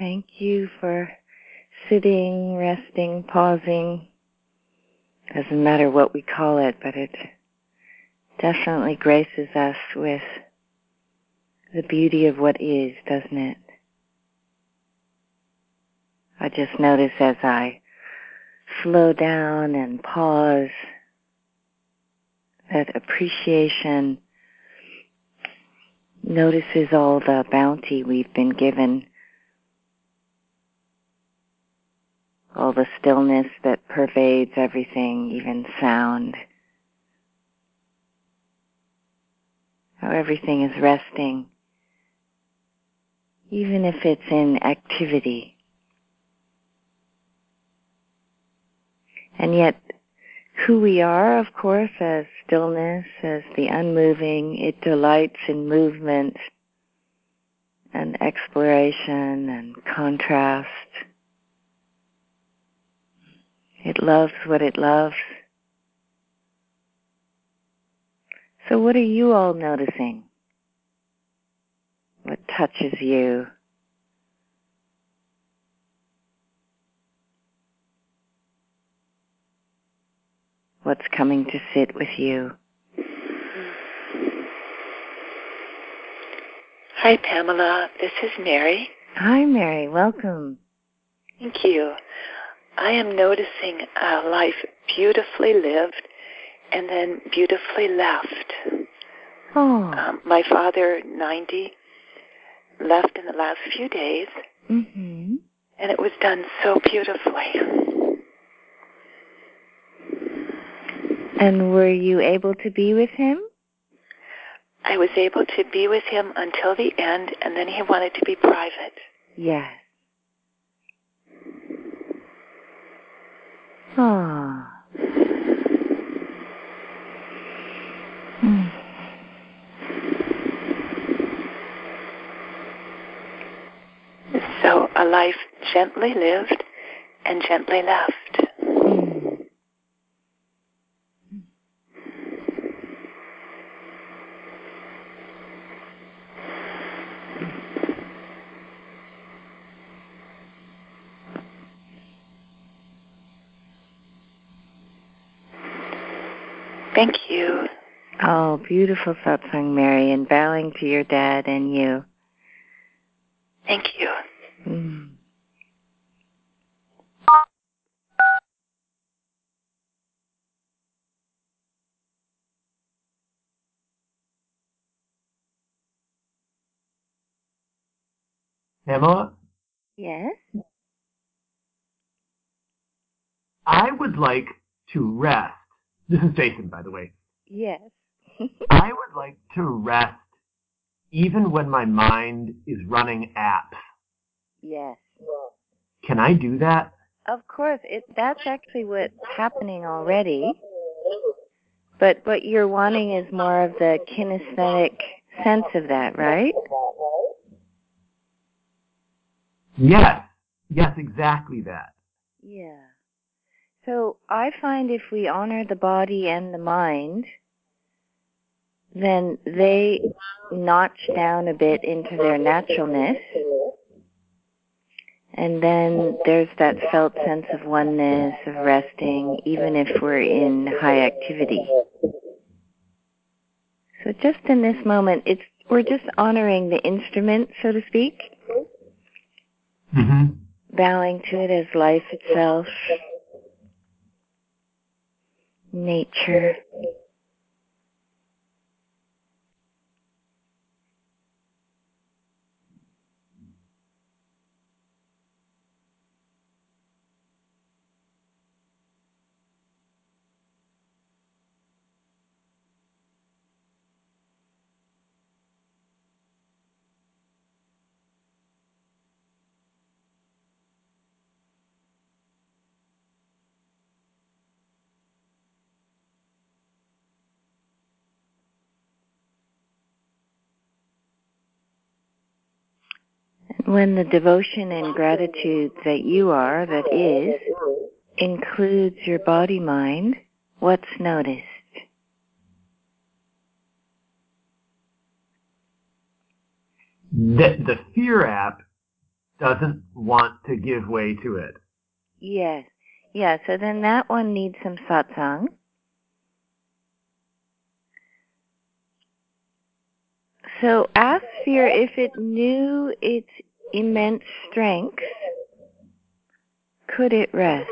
Thank you for sitting, resting, pausing. Doesn't matter what we call it, but it definitely graces us with the beauty of what is, doesn't it? I just notice as I slow down and pause that appreciation notices all the bounty we've been given, all the stillness that pervades everything, even sound, how everything is resting, even if it's in activity. And yet, who we are, of course, as stillness, as the unmoving, it delights in movement and exploration and contrast. It loves what it loves. So what are you all noticing? What touches you? What's coming to sit with you? Hi, Pamela. This is Mary. Hi, Mary. Welcome. Thank you. I am noticing a life beautifully lived and then beautifully left. Oh. My father, 90, left in the last few days, Mm-hmm. and it was done so beautifully. And were you able to be with him? I was able to be with him until the end, and then he wanted to be private. Yes. Oh. Mm. So a life gently lived and gently left. Mm. Thank you. Oh, beautiful satsang, Mary, and bowing to your dad and you. Thank you. Mm. Pamela? Yes? I would like to rest. This is Jason, by the way. Yes. I would like to rest even when my mind is running apps. Yes. Can I do that? Of course, that's actually what's happening already. But what you're wanting is more of the kinesthetic sense of that, right? Yes. Yes, exactly that. Yeah. So I find if we honor the body and the mind, then they notch down a bit into their naturalness. And then there's that felt sense of oneness, of resting, even if we're in high activity. So just in this moment, we're just honoring the instrument, so to speak, Mm-hmm. bowing to it as life itself, nature. When the devotion and gratitude that you are, that is, includes your body-mind, what's noticed? The fear app doesn't want to give way to it. Yes. Yeah, so then that one needs some satsang. So ask fear if it knew its immense strength, could it rest?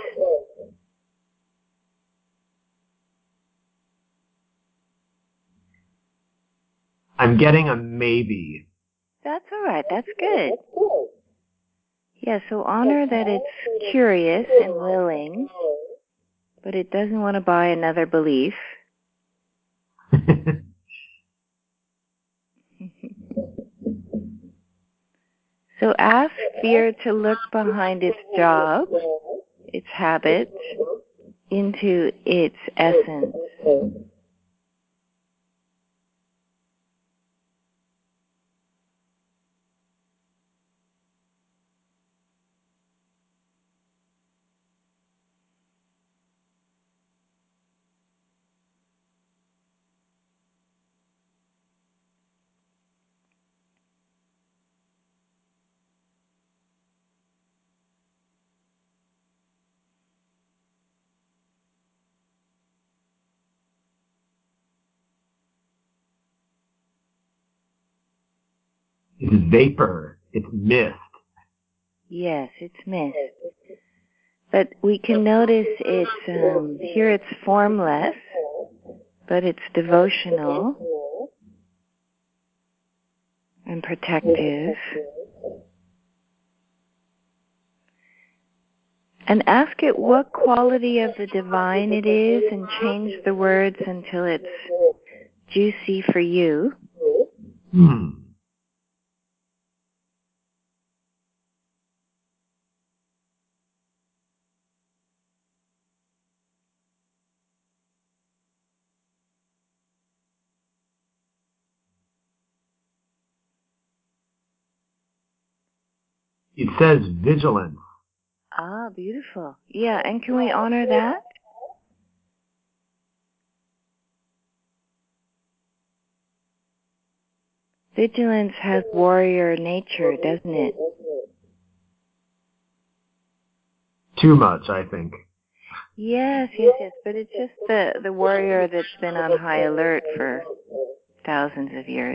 I'm getting a maybe. That's all right. That's good. Yeah, so honor that it's curious and willing, but it doesn't want to buy another belief. So ask fear to look behind its job, its habit, into its essence. It's vapor. It's mist. Yes, it's mist. But we can notice it's, here it's formless, but it's devotional and protective. And ask it what quality of the divine it is and change the words until it's juicy for you. It says vigilance. Ah, beautiful. Yeah, and can we honor that? Vigilance has warrior nature, doesn't it? Too much, I think. Yes. But it's just the warrior that's been on high alert for thousands of years.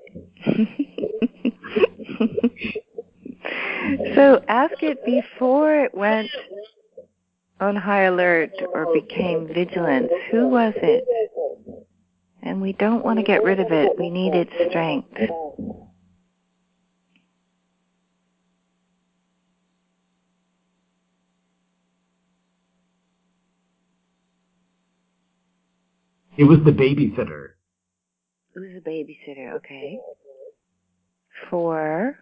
So ask it before it went on high alert or became vigilant. Who was it? And we don't want to get rid of it. We need its strength. It was the babysitter. It was a babysitter, okay. For?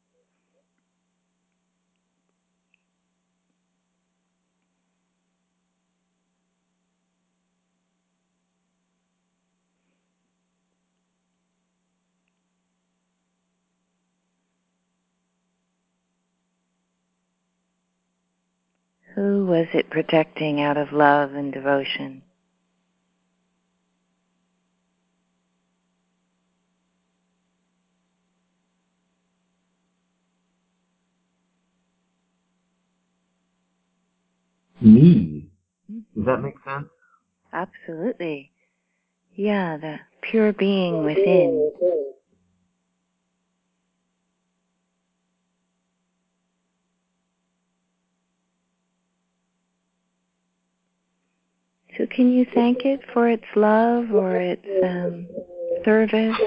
Who was it protecting out of love and devotion? Me. Does that make sense? Absolutely. Yeah, the pure being within. So can you thank it for its love or its service?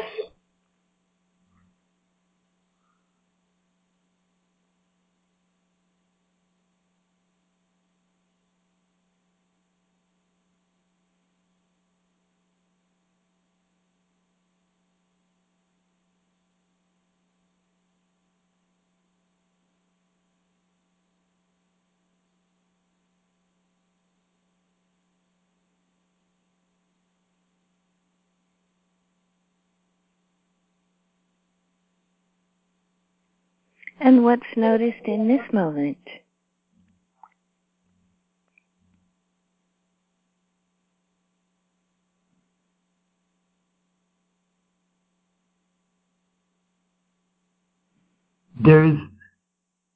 And what's noticed in this moment? There's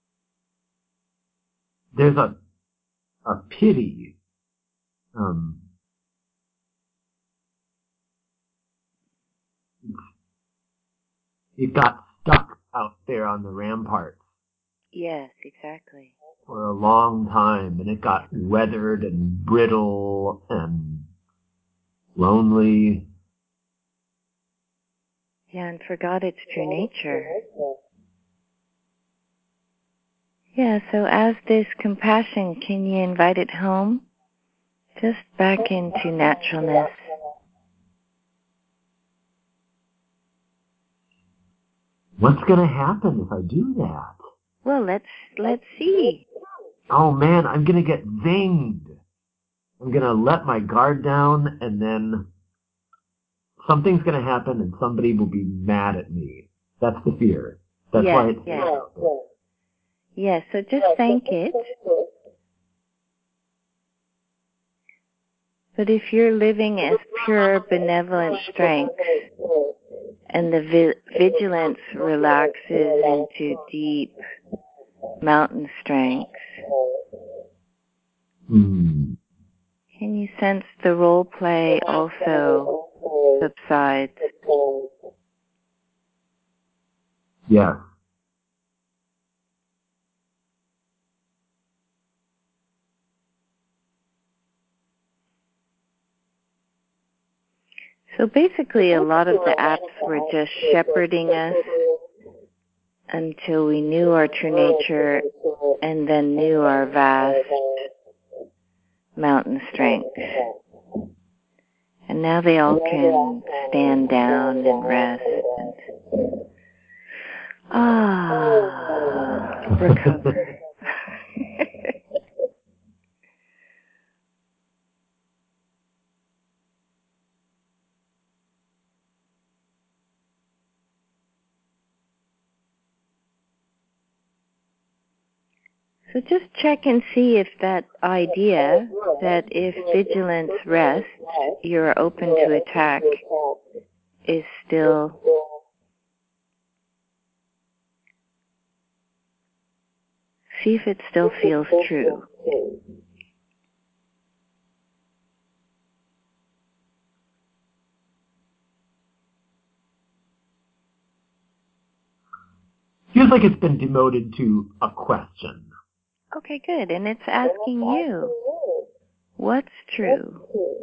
there's a pity. It got stuck out there on the ramparts. Yes, exactly. For a long time, and it got weathered and brittle and lonely. Yeah, and forgot its true nature. Yeah, so as this compassion, can you invite it home? Just back into naturalness. What's going to happen if I do that? Well, let's see. Oh man, I'm going to get zinged. I'm going to let my guard down, and then something's going to happen and somebody will be mad at me. That's the fear. That's why it's Yes, so just thank it. But if you're living as pure benevolent strength and the vigilance relaxes into deep mountain strength, can you sense the role play also subsides? Yeah. So basically a lot of the apps were just shepherding us until we knew our true nature and then knew our vast mountain strength. And now they all can stand down and rest and recover. So just check and see if that idea that if vigilance rests, you're open to attack is still see if it still feels true. Feels like it's been demoted to a question. Okay, good. And it's asking you, what's true?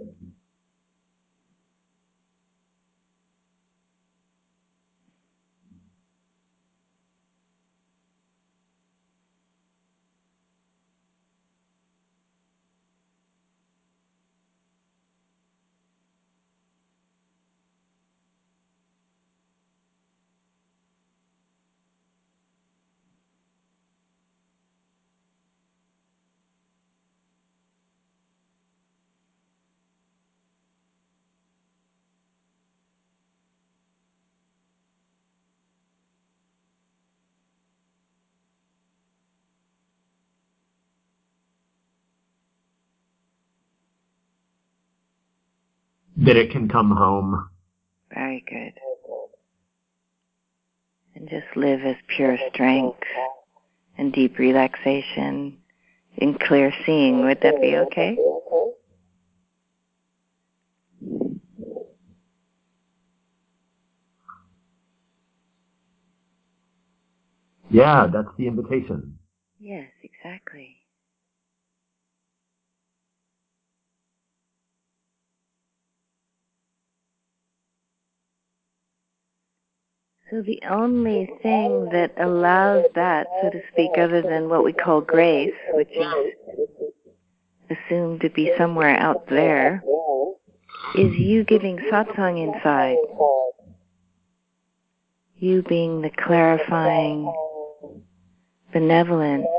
That it can come home. Very good. And just live as pure strength and deep relaxation and clear seeing. Would that be okay? Yeah, that's the invitation. Yes, exactly. So the only thing that allows that, so to speak, other than what we call grace, which is assumed to be somewhere out there, is you giving satsang inside. You being the clarifying benevolence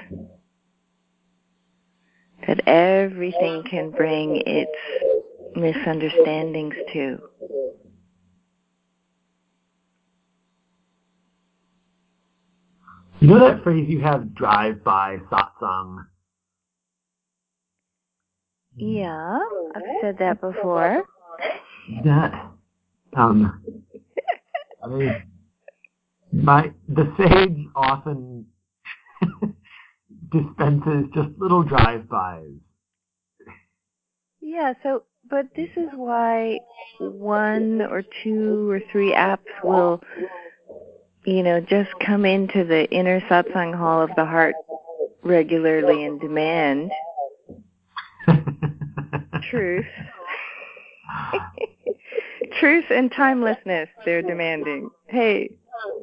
that everything can bring its misunderstandings to. You know that phrase you have, drive-by satsang? Yeah, I've said that before. That, the sage often dispenses just little drive-bys. Yeah, but this is why 1 or 2 or 3 apps will, just come into the inner satsang hall of the heart regularly and demand truth. Truth and timelessness they're demanding. Hey.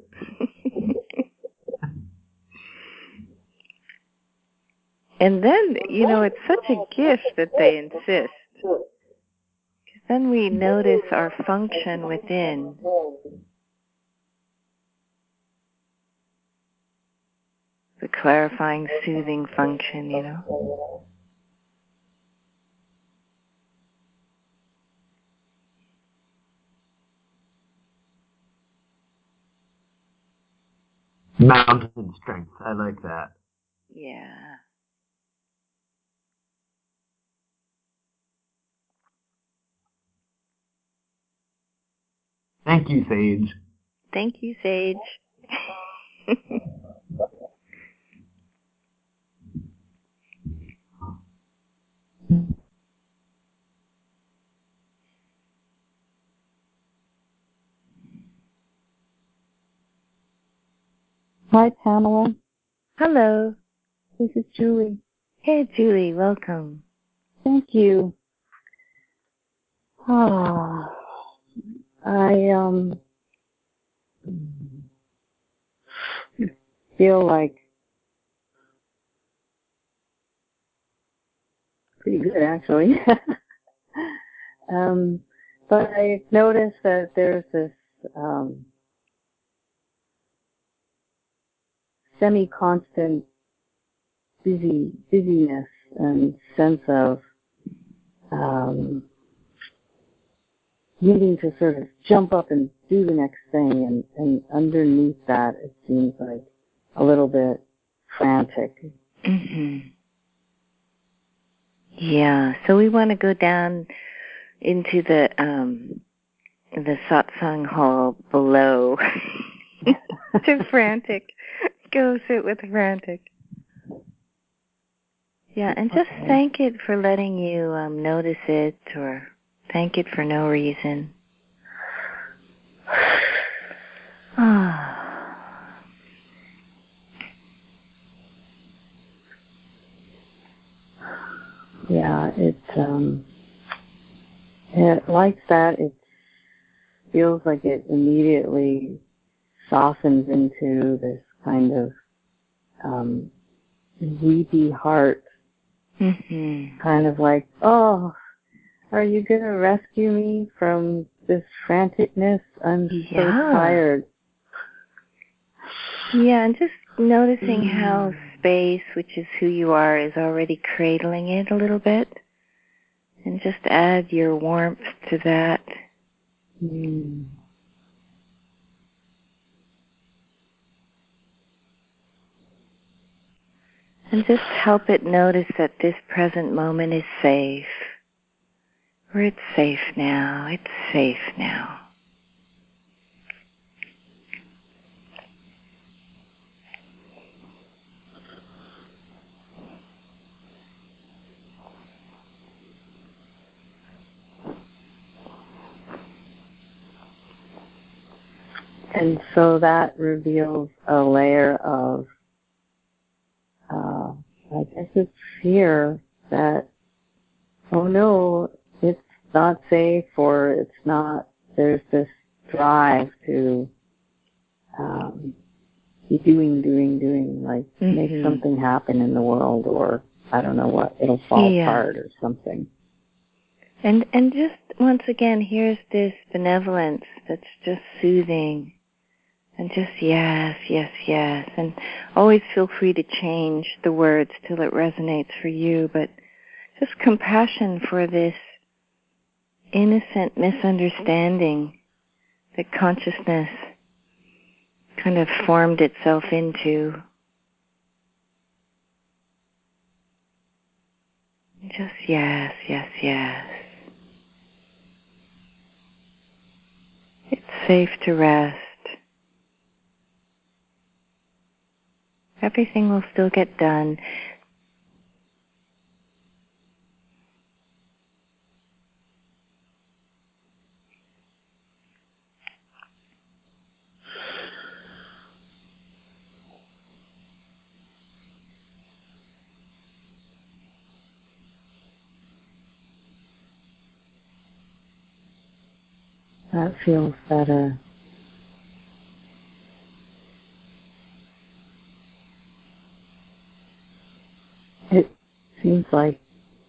And then, it's such a gift that they insist. Because then we notice our function within. The clarifying, soothing function, Mountain strength. I like that. Yeah. Thank you, Sage. Thank you, Sage. Hi, Pamela. Hello. This is Julie. Hey, Julie. Welcome. Thank you. I feel like pretty good, actually. But I noticed that there's this semi-constant busyness and sense of needing to sort of jump up and do the next thing, and underneath that it seems like a little bit frantic. Mm-hmm. Yeah, so we want to go down into the satsang hall below to frantic. Go sit with frantic. Yeah, and just thank it for letting you notice it, or thank it for no reason. Yeah, it like that. It feels like it immediately softens into this kind of weepy heart. Mm-hmm. Kind of like, oh, are you going to rescue me from this franticness? I'm so tired. Yeah, and just noticing how space, which is who you are, is already cradling it a little bit. And just add your warmth to that. Mm. And just help it notice that this present moment is safe. Or it's safe now. It's safe now. And so that reveals a layer of, I guess it's fear that, oh no, it's not safe, or it's not, there's this drive to be doing, like make something happen in the world, or I don't know what, it'll fall apart or something. And just once again, here's this benevolence that's just soothing. And just yes, yes, yes. And always feel free to change the words till it resonates for you. But just compassion for this innocent misunderstanding that consciousness kind of formed itself into. Just yes, yes, yes. It's safe to rest. Everything will still get done. That feels better. It seems like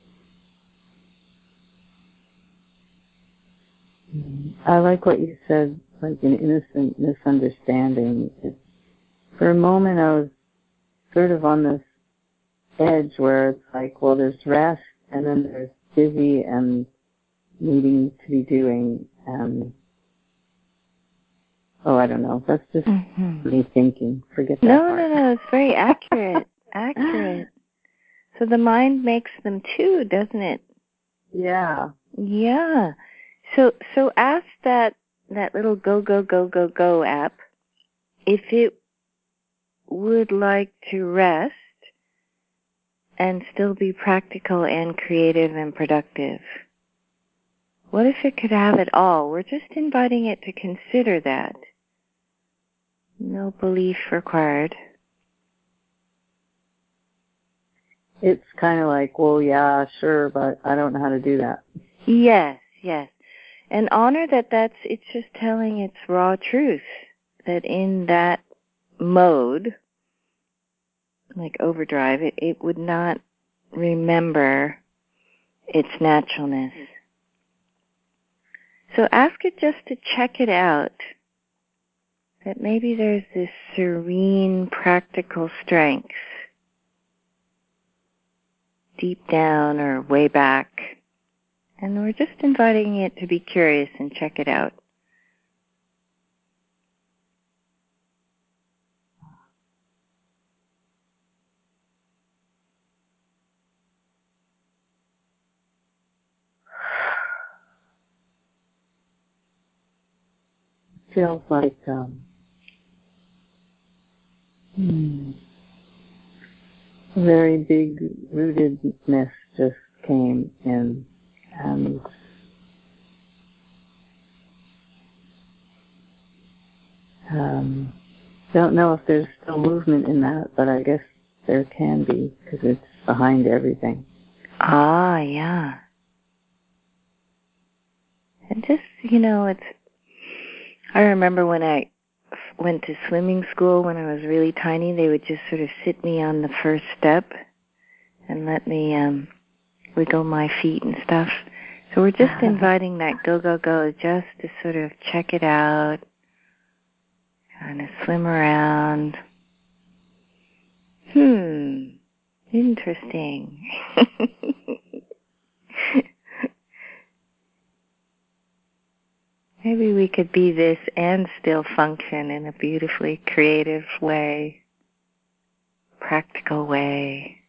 I like what you said, like an innocent misunderstanding. For a moment I was sort of on this edge where it's like, well, there's rest and then there's busy and needing to be doing. I don't know. That's just me thinking. Forget that part. No. It's very accurate. Accurate. So the mind makes them too, doesn't it? Yeah. Yeah. So ask that little go app if it would like to rest and still be practical and creative and productive. What if it could have it all? We're just inviting it to consider that. No belief required. It's kind of like, well, yeah, sure, but I don't know how to do that. Yes. And honor it's just telling its raw truth, that in that mode, like overdrive, it would not remember its naturalness. So ask it just to check it out, that maybe there's this serene, practical strength deep down or way back. And we're just inviting it to be curious and check it out. Feels like very big rootedness just came in, and don't know if there's still movement in that, but I guess there can be because it's behind everything. Ah, yeah. And just, I remember when I went to swimming school when I was really tiny, they would just sort of sit me on the first step and let me wiggle my feet and stuff. So we're just inviting that go just to sort of check it out, kind of swim around. Interesting. Maybe we could be this and still function in a beautifully creative way, practical way.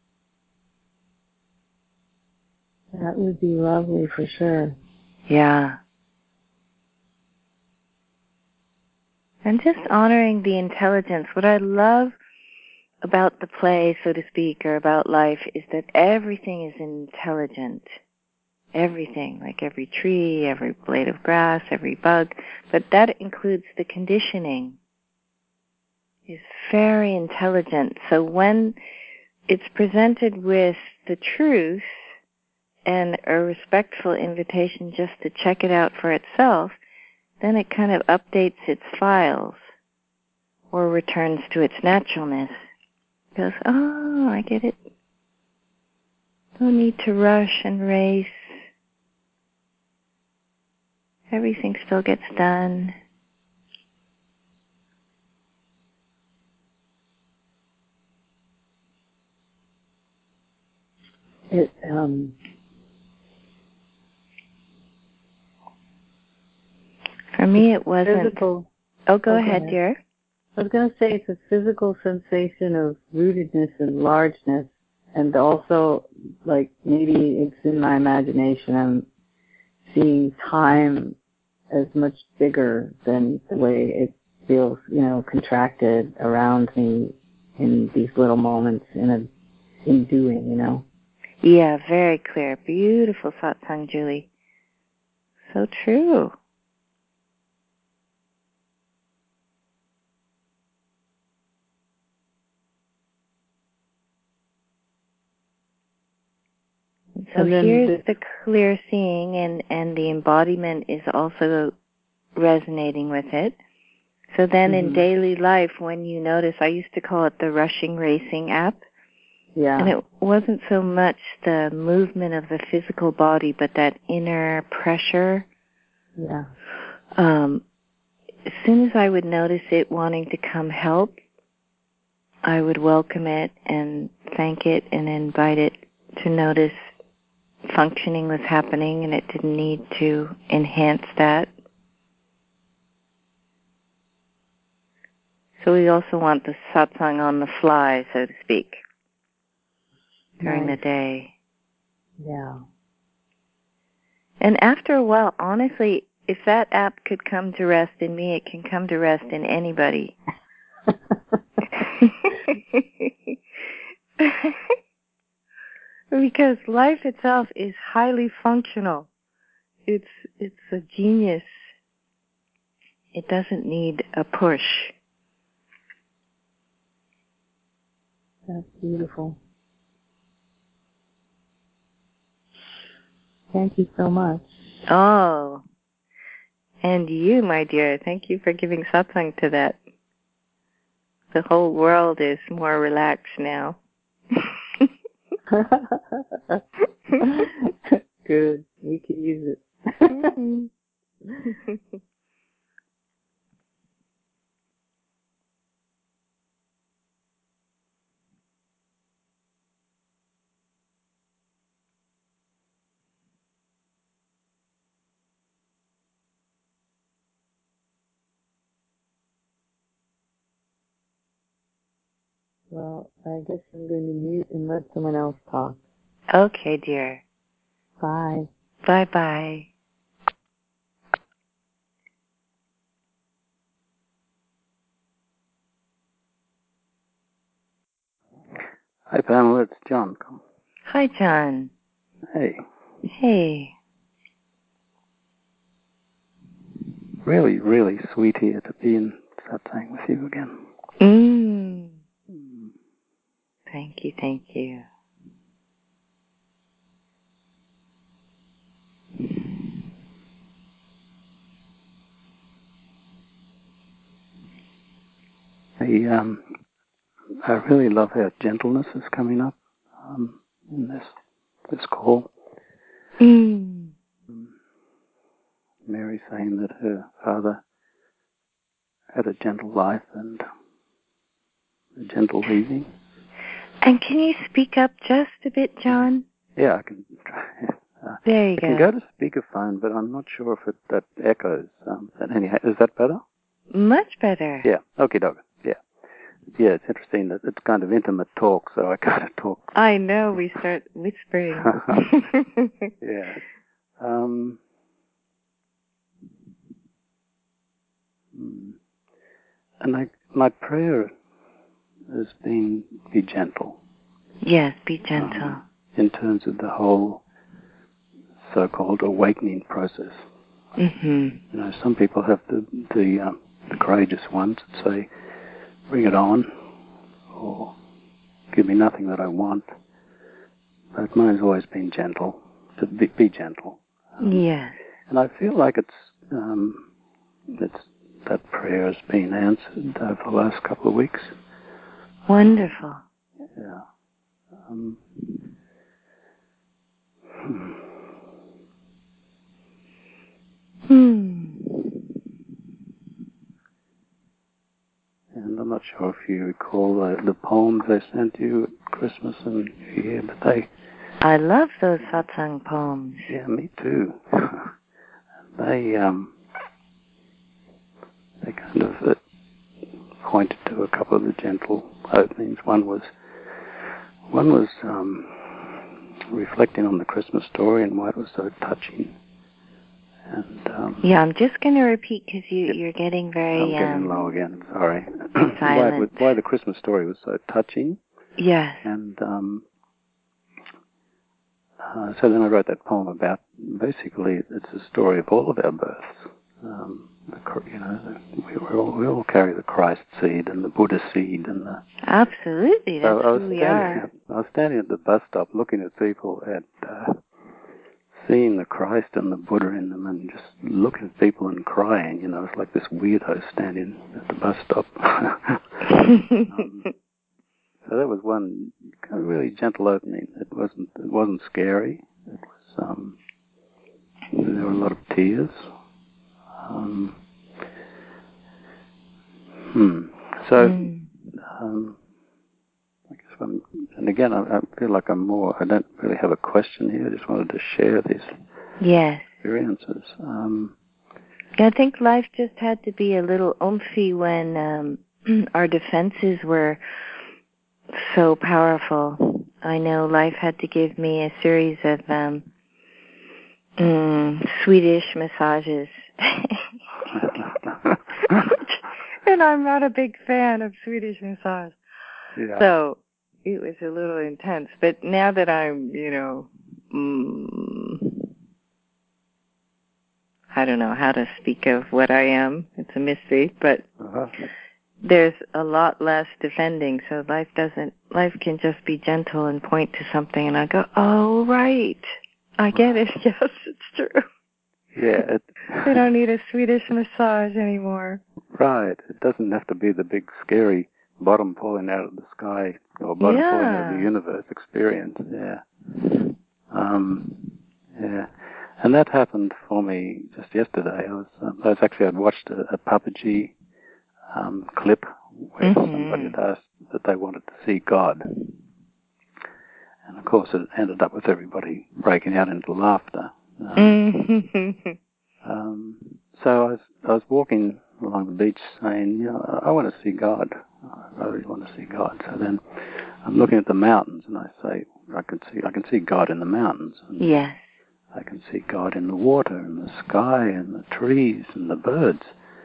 That would be lovely for sure. Yeah. And just honoring the intelligence. What I love about the play, so to speak, or about life, is that everything is intelligent. Everything, like every tree, every blade of grass, every bug. But that includes the conditioning. Is very intelligent. So when it's presented with the truth and a respectful invitation just to check it out for itself, then it kind of updates its files or returns to its naturalness. It goes, oh, I get it. No need to rush and race. Everything still gets done. It For me, it wasn't. Physical. Go ahead, dear. I was going to say it's a physical sensation of rootedness and largeness, and also, like, maybe it's in my imagination, I'm seeing time as much bigger than the way it feels, contracted around me in these little moments in doing, you know. Yeah, very clear. Beautiful satsang, Julie. So true. So here's the clear seeing, and the embodiment is also resonating with it. So then in daily life, when you notice, I used to call it the rushing racing app. Yeah. And it wasn't so much the movement of the physical body, but that inner pressure. Yeah. As soon as I would notice it wanting to come help, I would welcome it and thank it and invite it to notice functioning was happening, and it didn't need to enhance that. So we also want the satsang on the fly, so to speak, during the day. Yeah. And after a while, honestly, if that app could come to rest in me, it can come to rest in anybody. Because life itself is highly functional. It's a genius. It doesn't need a push. That's beautiful. Thank you so much. Oh, and you, my dear, thank you for giving satsang to that. The whole world is more relaxed now. Good. We could use it. Well, I guess I'm going to mute and let someone else talk. Okay, dear. Bye. Bye-bye. Hi, Pamela. It's John. Hi, John. Hey. Hey. Really, really sweet here to be in satsang with you again. Thank you, thank you. I really love how gentleness is coming up in this call. Mary saying that her father had a gentle life and a gentle leaving. And can you speak up just a bit, John? Yeah, I can try. There you go. I can go to speakerphone, but I'm not sure if that echoes. Anyhow, is that better? Much better. Yeah. Okay, dog. Yeah. Yeah, it's interesting that it's kind of intimate talk, so I kind of talk. I know, we start whispering. Yeah. And my prayer has been, be gentle. Yes, be gentle. In terms of the whole so-called awakening process. You know, some people have the courageous ones that say, bring it on, or give me nothing that I want. But mine's always been gentle, to be gentle. Yes. And I feel like it's that prayer has been answered over the last couple of weeks. Wonderful. Yeah. And I'm not sure if you recall the poems I sent you at Christmas and New Year, but I love those satsang poems. Yeah, me too. They kind of pointed to a couple of the gentle openings. One was reflecting on the Christmas story and why it was so touching, And yeah, I'm just going to repeat because you're getting very I'm getting low again. Sorry. silent. Why the Christmas story was so touching. Yes. And so then I wrote that poem about, basically, it's a story of all of our births. We all carry the Christ seed and the Buddha seed and the. Absolutely, that's who we are. I was standing at the bus stop looking at people and seeing the Christ and the Buddha in them, and just looking at people and crying. It's like this weirdo standing at the bus stop. So that was one kind of really gentle opening. It wasn't scary. It was there were a lot of tears. So I guess and again I feel like I don't really have a question here. I just wanted to share these experiences. I think life just had to be a little oomphy when our defenses were so powerful. I know life had to give me a series of Swedish massages. And I'm not a big fan of Swedish massage. Yeah. So it was a little intense. But now that I'm, I don't know how to speak of what I am. It's a mystery, but there's a lot less defending. So life can just be gentle and point to something, and I go, oh, right. I get it. Yes, it's true. Yeah. They don't need a Swedish massage anymore. Right. It doesn't have to be the big, scary bottom falling out of the sky or bottom falling out of the universe experience. Yeah. Yeah. And that happened for me just yesterday. I'd watched a Papaji clip where somebody had asked that they wanted to see God. And of course it ended up with everybody breaking out into laughter. So I was walking along the beach saying, I want to see God. I really want to see God. So then I'm looking at the mountains and I say, I can see God in the mountains. Yes. I can see God in the water and the sky and the trees and the birds.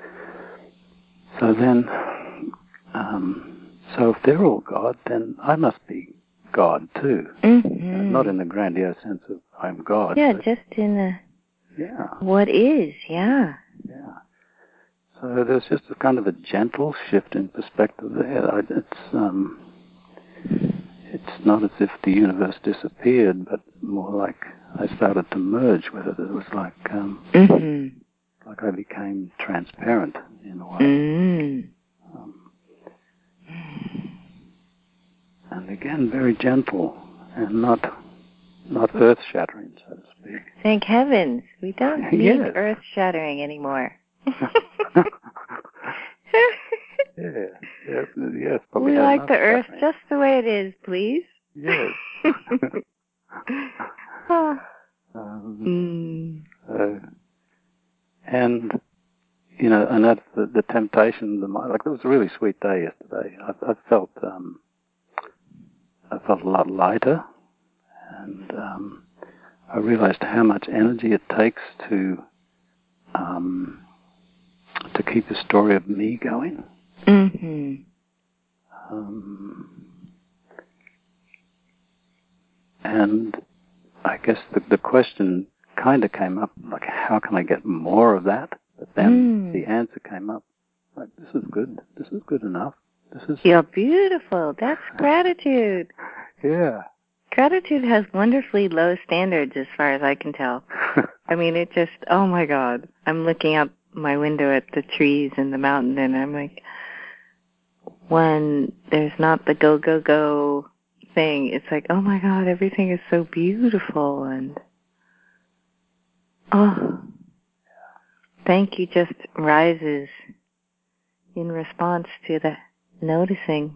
So then, so if they're all God, then I must be God too. Not in the grandiose sense of I'm God. Yeah, just in the what is, Yeah. So there's just a kind of a gentle shift in perspective there. It's not as if the universe disappeared, but more like I started to merge with it. It was like like I became transparent in a way. And again, very gentle and not earth-shattering, so to speak. Thank heavens. We don't need earth-shattering anymore. Yes. We like the earth just the way it is, please. Yes. And and that's the temptation of the mind. Like, it was a really sweet day yesterday. I felt a lot lighter, and I realized how much energy it takes to keep a story of me going. And I guess the question kind of came up, like, how can I get more of that? But then the answer came up, like, this is good. This is good enough. You're beautiful. That's gratitude. Yeah. Gratitude has wonderfully low standards as far as I can tell. I mean, it just, oh my God. I'm looking out my window at the trees and the mountain, and I'm like, when there's not the go, go, go thing, it's like, oh my God, everything is so beautiful, and thank you just rises in response to the noticing.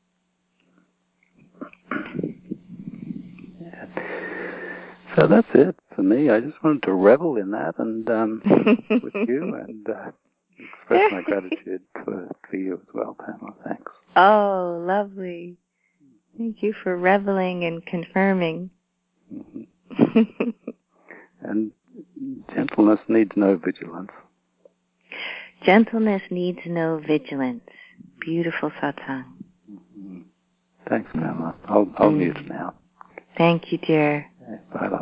So that's it for me. I just wanted to revel in that and with you and express my gratitude for you as well, Pamela. Thanks. Oh, lovely. Thank you for reveling and confirming. And Gentleness needs no vigilance. Gentleness needs no vigilance. Beautiful satsang. Mm-hmm. Thanks, Pamela. I'll mute now. Thank you, dear. Okay. Bye, love.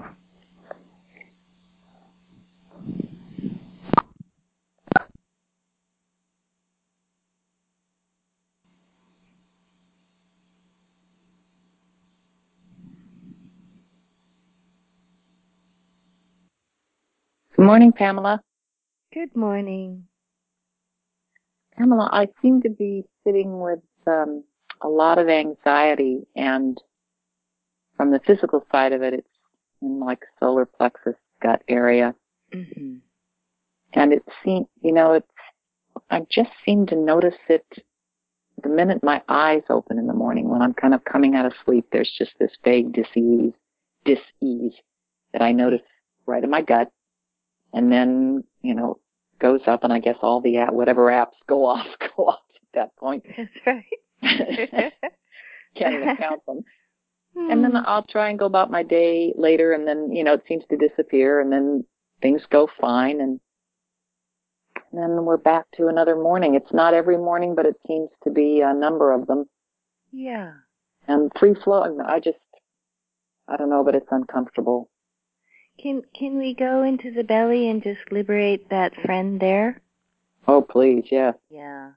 Good morning, Pamela. Good morning. Pamela, I seem to be sitting with a lot of anxiety, and from the physical side of it, it's in like solar plexus gut area. Mm-hmm. And it seems, I just seem to notice it the minute my eyes open in the morning when I'm kind of coming out of sleep. There's just this vague dis-ease that I notice right in my gut. And then, goes up, and I guess all the whatever apps go off at that point. That's right. Can't even count them. And then I'll try and go about my day later, and then, it seems to disappear, and then things go fine, and then we're back to another morning. It's not every morning, but it seems to be a number of them. Yeah. And free flow, I don't know, but it's uncomfortable. Can we go into the belly and just liberate that friend there? Oh, please, yeah. Yeah.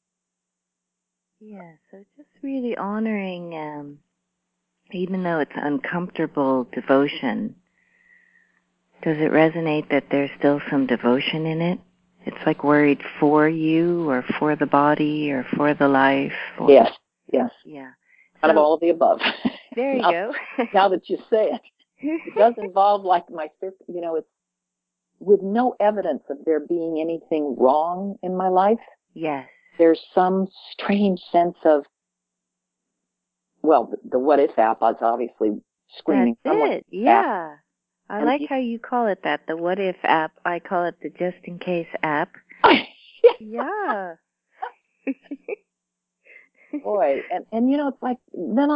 Yeah, so just really honoring, even though it's uncomfortable devotion, does it resonate that there's still some devotion in it? It's like worried for you or for the body or for the life. Or, yes. Yeah. Kind of all of the above. There you go. Now that you say it. It does involve like it's with no evidence of there being anything wrong in my life. Yes. There's some strange sense of, well, the What If app is obviously screaming. That's it, yeah. I like how you call it that, the What If app. I call it the Just In Case app. Yeah. Boy, and it's like, then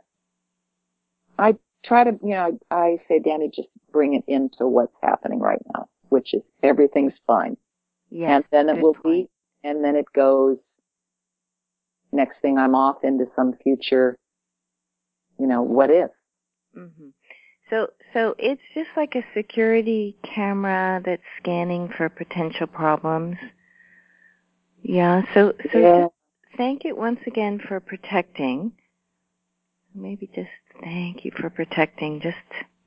I try to, I say, Danny, just bring it into what's happening right now, which is everything's fine. Yes, and then it will point. be, and then it goes, next thing I'm off into some future, what if? Mm-hmm. So it's just like a security camera that's scanning for potential problems. Yeah, so Yeah. Just thank it once again for protecting. Maybe just thank you for protecting. Just,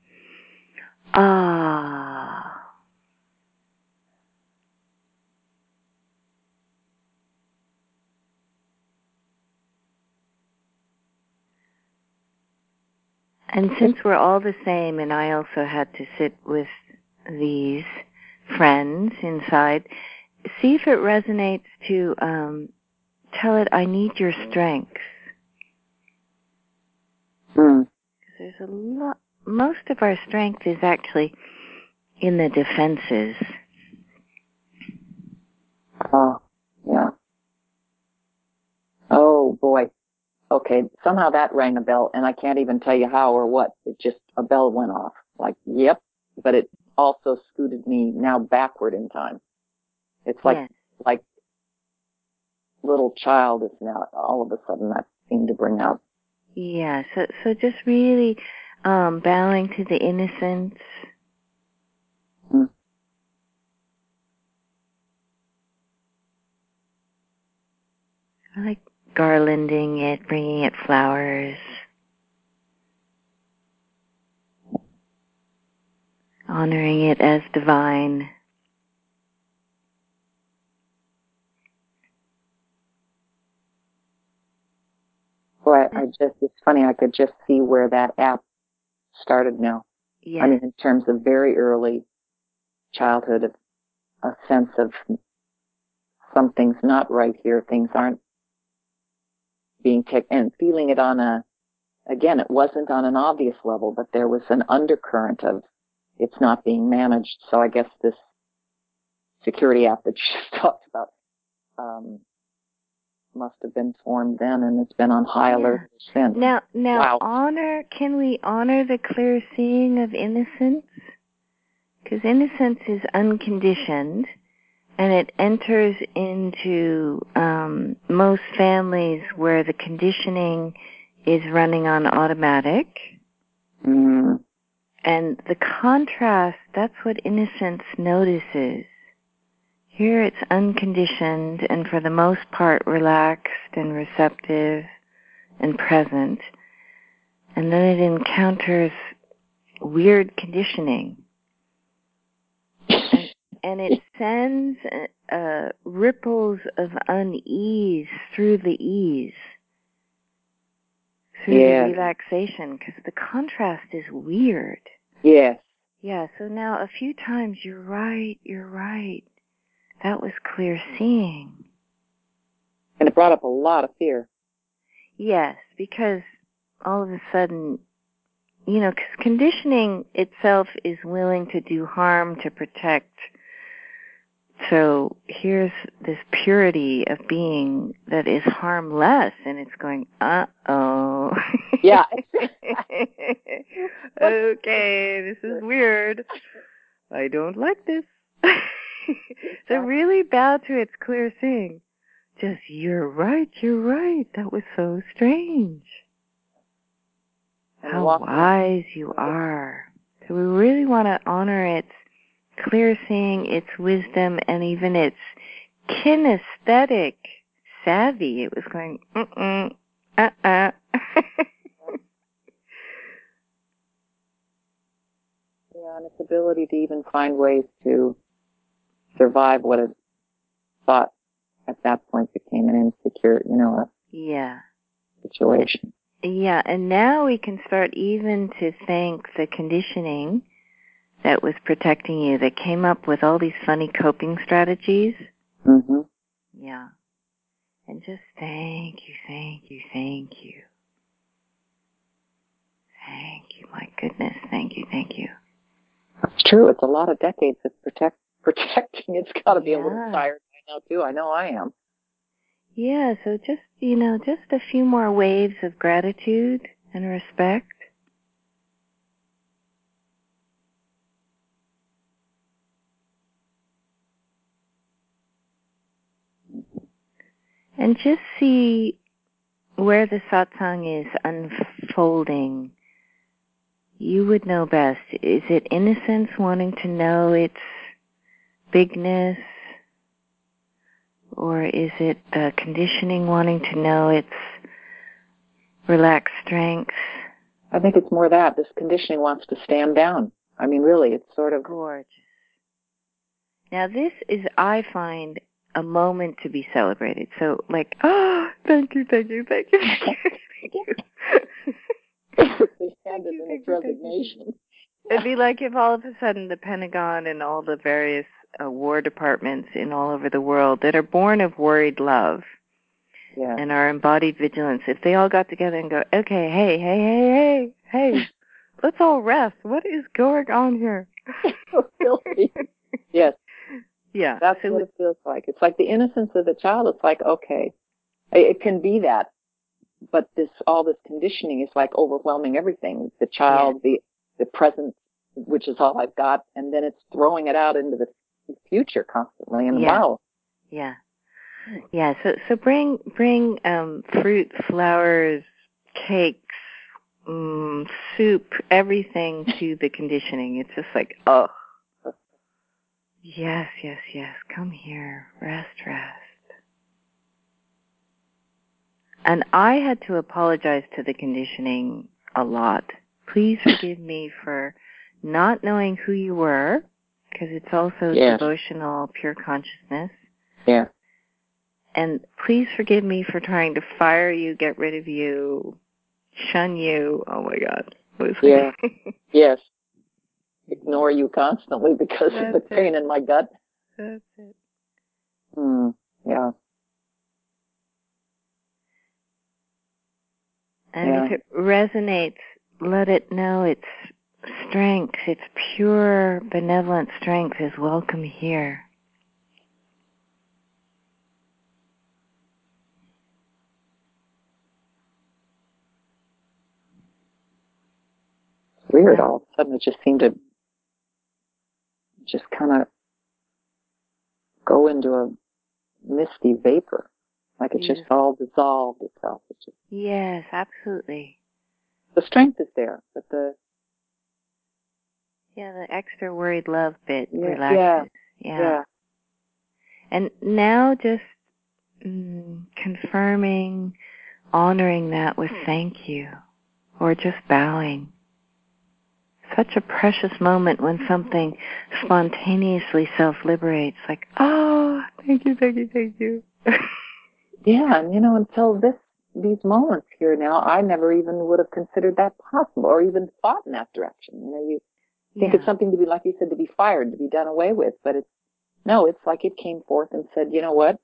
And since we're all the same, and I also had to sit with these friends inside, see if it resonates to tell it, I need your strength. There's a lot, most of our strength is actually in the defenses. Oh, yeah. Oh, boy. Okay, somehow that rang a bell, and I can't even tell you how or what. It just, a bell went off. Like, yep, but it also scooted me now backward in time. It's like little child is now, all of a sudden that seemed to bring out. Yeah, so just really bowing to the innocence. I like garlanding it, bringing it flowers. Honoring it as divine. Boy, it's funny, I could just see where that app started now. Yeah. I mean, in terms of very early childhood, a sense of something's not right here, things aren't being taken, and feeling it on again, it wasn't on an obvious level, but there was an undercurrent of it's not being managed. So I guess this security app that you just talked about must have been formed then, and it's been on high alert since. Now, wow. Can we honor the clear seeing of innocence? Because innocence is unconditioned, and it enters into most families where the conditioning is running on automatic. Mm. And the contrast, that's what innocence notices. Here it's unconditioned and for the most part relaxed and receptive and present. And then it encounters weird conditioning. And it sends ripples of unease through the ease, through the relaxation, because the contrast is weird. Yes. Yeah, so now a few times, you're right. That was clear seeing. And it brought up a lot of fear. Yes, because all of a sudden, because conditioning itself is willing to do harm to protect. So here's this purity of being that is harmless, and it's going, uh-oh. Yeah. Okay, this is weird. I don't like this. So really bow to its clear seeing. Just, you're right. That was so strange. And how wise you are. So we really want to honor its clear seeing, its wisdom, and even its kinesthetic savvy. It was going, Yeah, and its ability to even find ways to survive what it thought at that point became an insecure, situation. Yeah, and now we can start even to thank the conditioning that was protecting you, that came up with all these funny coping strategies. Mm-hmm. Yeah. And just thank you. Thank you, my goodness. Thank you. It's true. It's a lot of decades of protecting. It's got to be a little tired by now, too. I know I am. Yeah, so just, just a few more waves of gratitude and respect. And just see where the satsang is unfolding. You would know best. Is it innocence wanting to know its bigness? Or is it conditioning wanting to know its relaxed strength? I think it's more that. This conditioning wants to stand down. I mean, really, it's sort of... Gorgeous. Now this is, I find, a moment to be celebrated. So, like, thank you. They handed in its resignation. It'd be like if all of a sudden the Pentagon and all the various war departments in all over the world that are born of worried love and our embodied vigilance, if they all got together and go, okay, hey, let's all rest. What is going on here? Yes. Yeah. That's what it feels like. It's like the innocence of the child. It's like, okay, it can be that, but all this conditioning is like overwhelming everything. The child, the present, which is all I've got, and then it's throwing it out into the future constantly. And wow. Yeah. So bring fruit, flowers, cakes, soup, everything to the conditioning. It's just like, oh. Yes. Come here. Rest. And I had to apologize to the conditioning a lot. Please forgive me for not knowing who you were, because it's also devotional, pure consciousness. Yeah. And please forgive me for trying to fire you, get rid of you, shun you. Oh my God. Yes. Ignore you constantly because of the pain in my gut. That's it. Yeah. And if it resonates, let it know its strength, its pure, benevolent strength is welcome here. Weird, all of a sudden it just seemed to just kind of go into a misty vapor, like it just all dissolved itself. Yes, absolutely. The strength is there, but the extra worried love bit relaxes. Yeah. And now just confirming, honoring that with thank you, or just bowing. Such a precious moment when something spontaneously self-liberates, like, oh, thank you, thank you, thank you. Yeah, and until these moments here now, I never even would have considered that possible or even thought in that direction. You think it's something to be, like you said, to be fired, to be done away with, but it's like it came forth and said, you know what,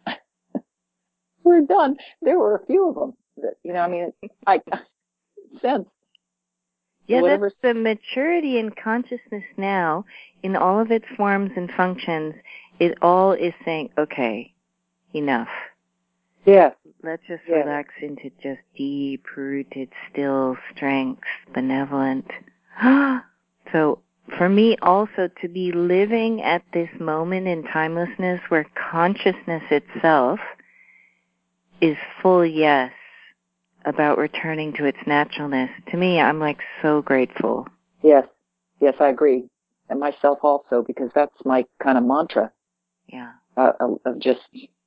we're done. There were a few of them that, I sense. Yeah, that's the maturity in consciousness now, in all of its forms and functions. It all is saying, okay, enough. Yeah. Let's just relax into just deep-rooted, still strength, benevolent. So for me also to be living at this moment in timelessness where consciousness itself is full yes about returning to its naturalness. To me, I'm like so grateful. Yes, I agree. And myself also, because that's my kind of mantra. Yeah. Of just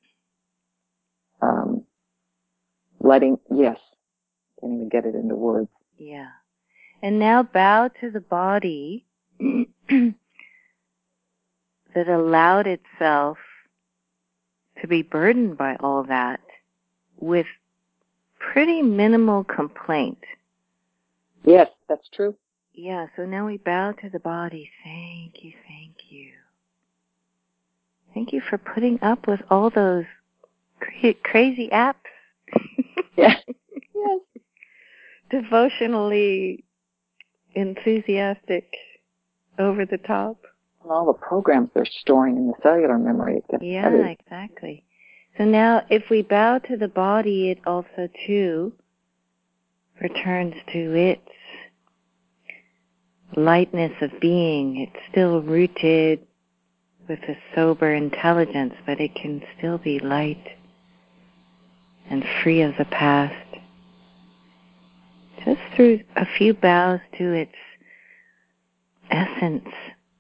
letting, can't even get it into words. Yeah. And now bow to the body that allowed itself to be burdened by all that with pretty minimal complaint. Yes, that's true. Yeah, so now we bow to the body. Thank you, thank you. Thank you for putting up with all those crazy apps. Yes. Devotionally enthusiastic, over the top. All the programs they're storing in the cellular memory. Yeah, exactly. So now if we bow to the body, it also too returns to its lightness of being. It's still rooted with a sober intelligence, but it can still be light and free of the past. Just through a few bows to its essence.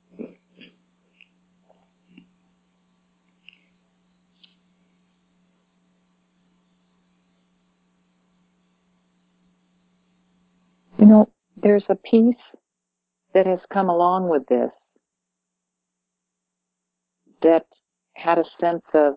There's a piece that has come along with this that had a sense of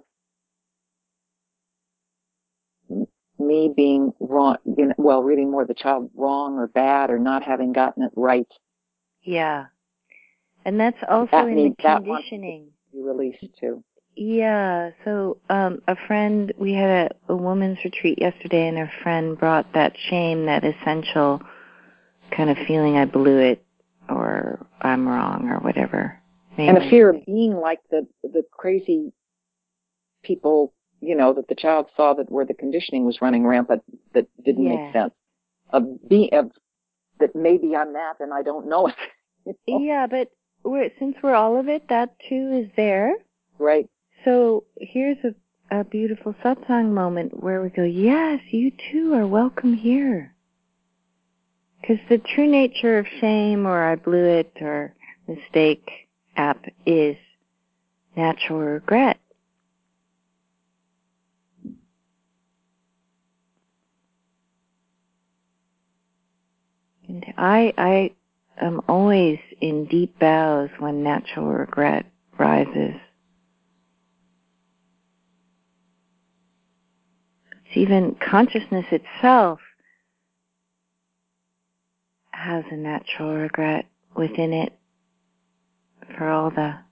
me being wrong, reading more the child wrong or bad or not having gotten it right. Yeah. And that's also in the conditioning. That you released too. Yeah. So a friend, we had a women's retreat yesterday, and a friend brought that shame, that essential kind of feeling I blew it or I'm wrong or whatever. And a fear of being like the crazy people, that the child saw that where the conditioning was running rampant that didn't make sense. That maybe I'm that and I don't know it. Yeah, but since we're all of it, that too is there. Right. So here's a beautiful satsang moment where we go, yes, you too are welcome here. Because the true nature of shame or I blew it or mistake app is natural regret. And I am always in deep bows when natural regret rises. It's even consciousness itself has a natural regret within it for all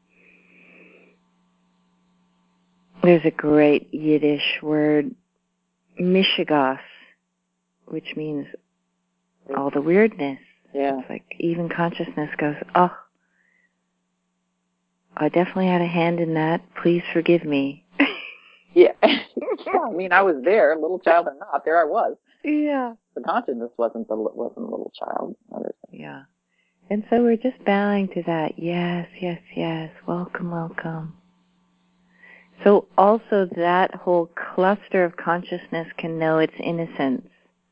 there's a great Yiddish word, mishigas, which means all the weirdness. Yeah. It's like even consciousness goes, oh, I definitely had a hand in that. Please forgive me. Yeah. I was there, little child or not. There I was. Yeah. The consciousness wasn't a little child. Yeah. And so we're just bowing to that. Yes, yes, yes. Welcome, welcome. So also that whole cluster of consciousness can know its innocence.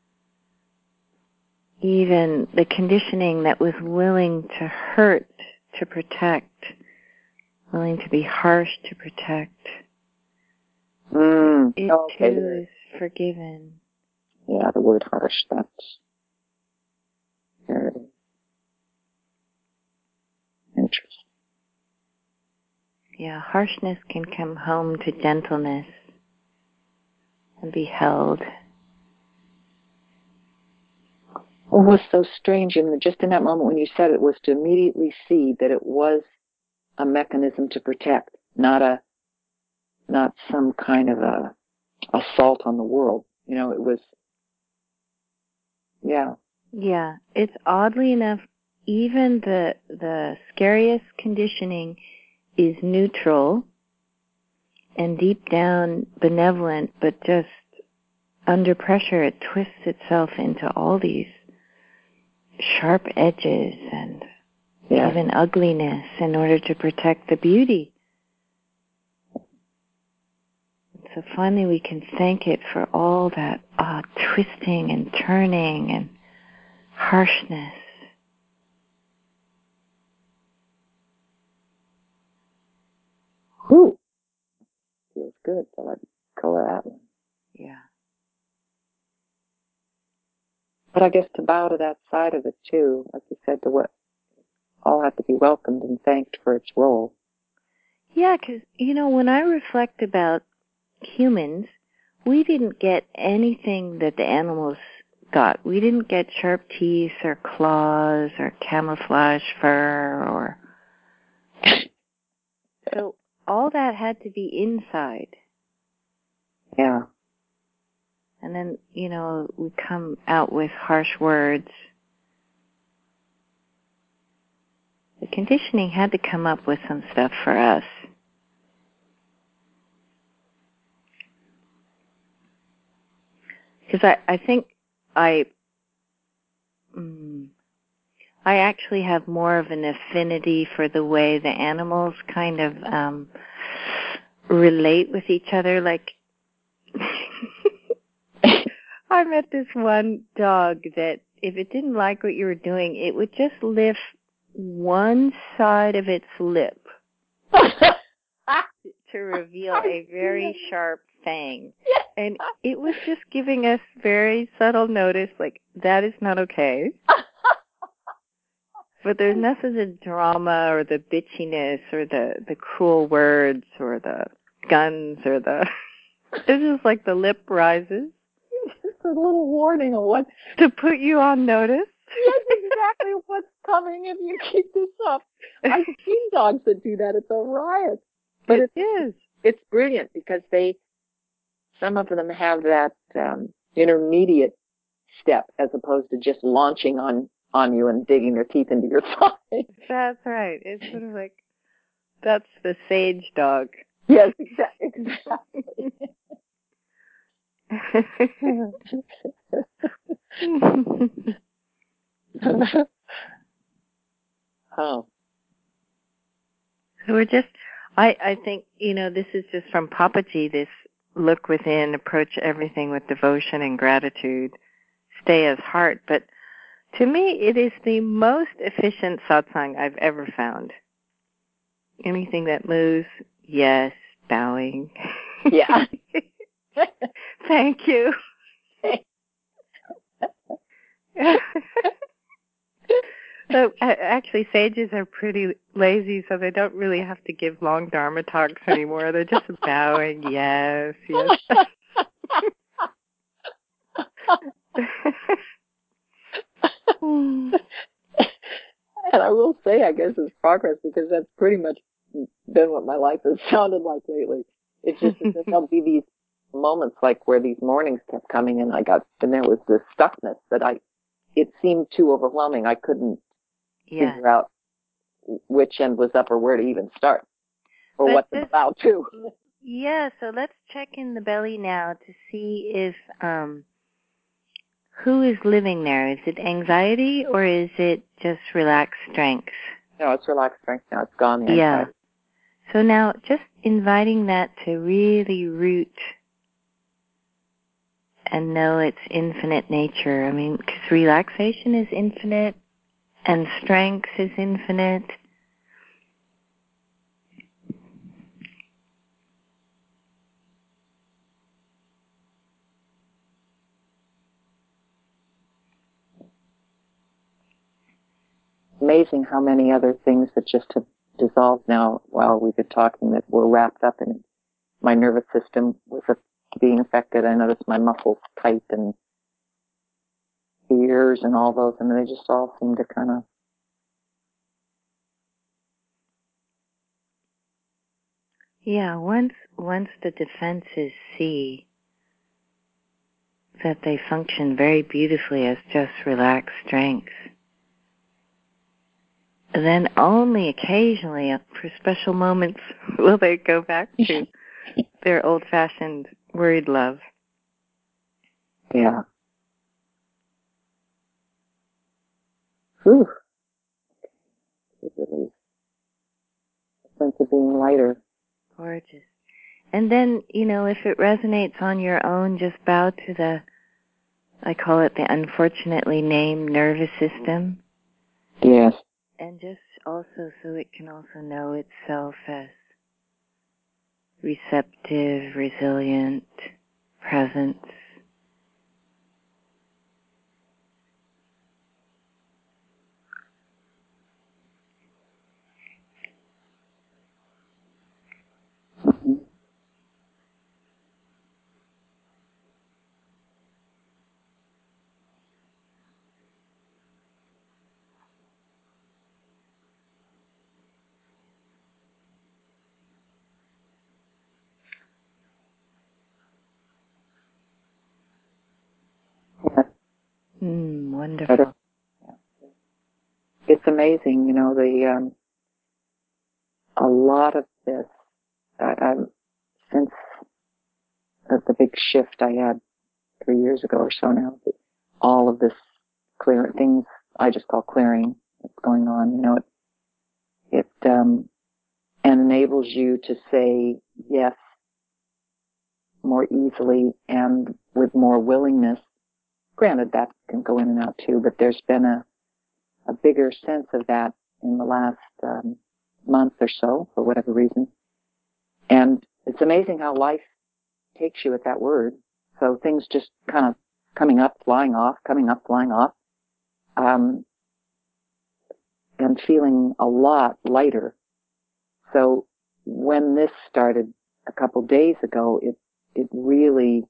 Even the conditioning that was willing to hurt to protect, willing to be harsh to protect, it too is forgiven. Yeah, the word harsh, that's very interesting. Yeah, harshness can come home to gentleness and be held. What was so strange, just in that moment when you said it, was to immediately see that it was a mechanism to protect, not some kind of a assault on the world. You know, it was, yeah. Yeah, it's oddly enough, even the scariest conditioning is neutral and deep down benevolent, but just under pressure it twists itself into all these sharp edges and even ugliness in order to protect the beauty. So finally we can thank it for all that twisting and turning and harshness. Ooh, feels good. So let's color that one. Yeah. But I guess to bow to that side of it too, like you said, to what all have to be welcomed and thanked for its role. Yeah, because, when I reflect about humans, we didn't get anything that the animals got. We didn't get sharp teeth or claws or camouflage fur or... So all that had to be inside. Yeah. And then, we come out with harsh words. The conditioning had to come up with some stuff for us. Because I think I actually have more of an affinity for the way the animals kind of relate with each other. Like, I met this one dog that if it didn't like what you were doing, it would just lift one side of its lip to reveal a very sharp fang. And it was just giving us very subtle notice, like, that is not okay. But there's none of the drama or the bitchiness or the cruel words or the guns or the... It's just like the lip rises. Just a little warning of what... To put you on notice. Yes, exactly what's coming if you keep this up. I've seen dogs that do that. It's a riot. But it is. It's brilliant because some of them have that intermediate step as opposed to just launching on you and digging their teeth into your thigh. That's right. It's sort of like, that's the sage dog. Yes, exactly. Oh. So we're just, I think, this is just from Papaji, this look within, approach everything with devotion and gratitude, stay as heart. But to me, it is the most efficient satsang I've ever found. Anything that moves, yes, bowing. Yeah. Thank you. So actually, sages are pretty lazy, so they don't really have to give long Dharma talks anymore. They're just bowing, yes, yes. And I will say, I guess, it's progress because that's pretty much been what my life has sounded like lately. It's just that there'll be these moments like where these mornings kept coming and there was this stuckness that it seemed too overwhelming. I couldn't figure out which end was up or where to even start or what to bow to. Yeah, so let's check in the belly now to see if who is living there? Is it anxiety or is it just relaxed strength? No, it's relaxed strength now. It's gone. The anxiety. So now just inviting that to really root and know its infinite nature. I mean, because relaxation is infinite and strength is infinite. Amazing how many other things that just have dissolved now while we've been talking that were wrapped up in it. My nervous system was being affected. I noticed my muscles tight and ears and all those, and they just all seem to kind of... Yeah, once the defenses see that they function very beautifully as just relaxed strength, then only occasionally, for special moments, will they go back to their old-fashioned worried love. Yeah. Whew. It really is a sense of being lighter. Gorgeous. And then, if it resonates on your own, just bow to the, I call it the unfortunately named nervous system. Yes. And just also so it can also know itself as receptive, resilient, presence. Mm-hmm. Yeah. Wonderful. It's amazing, a lot of this, since the big shift I had 3 years ago or so now, all of this clear things I just call clearing that's going on, it enables you to say yes more easily and with more willingness. Granted, that can go in and out too, but there's been a bigger sense of that in the last month or so, for whatever reason. And it's amazing how life takes you at that word. So things just kind of coming up, flying off, and feeling a lot lighter. So when this started a couple days ago, it really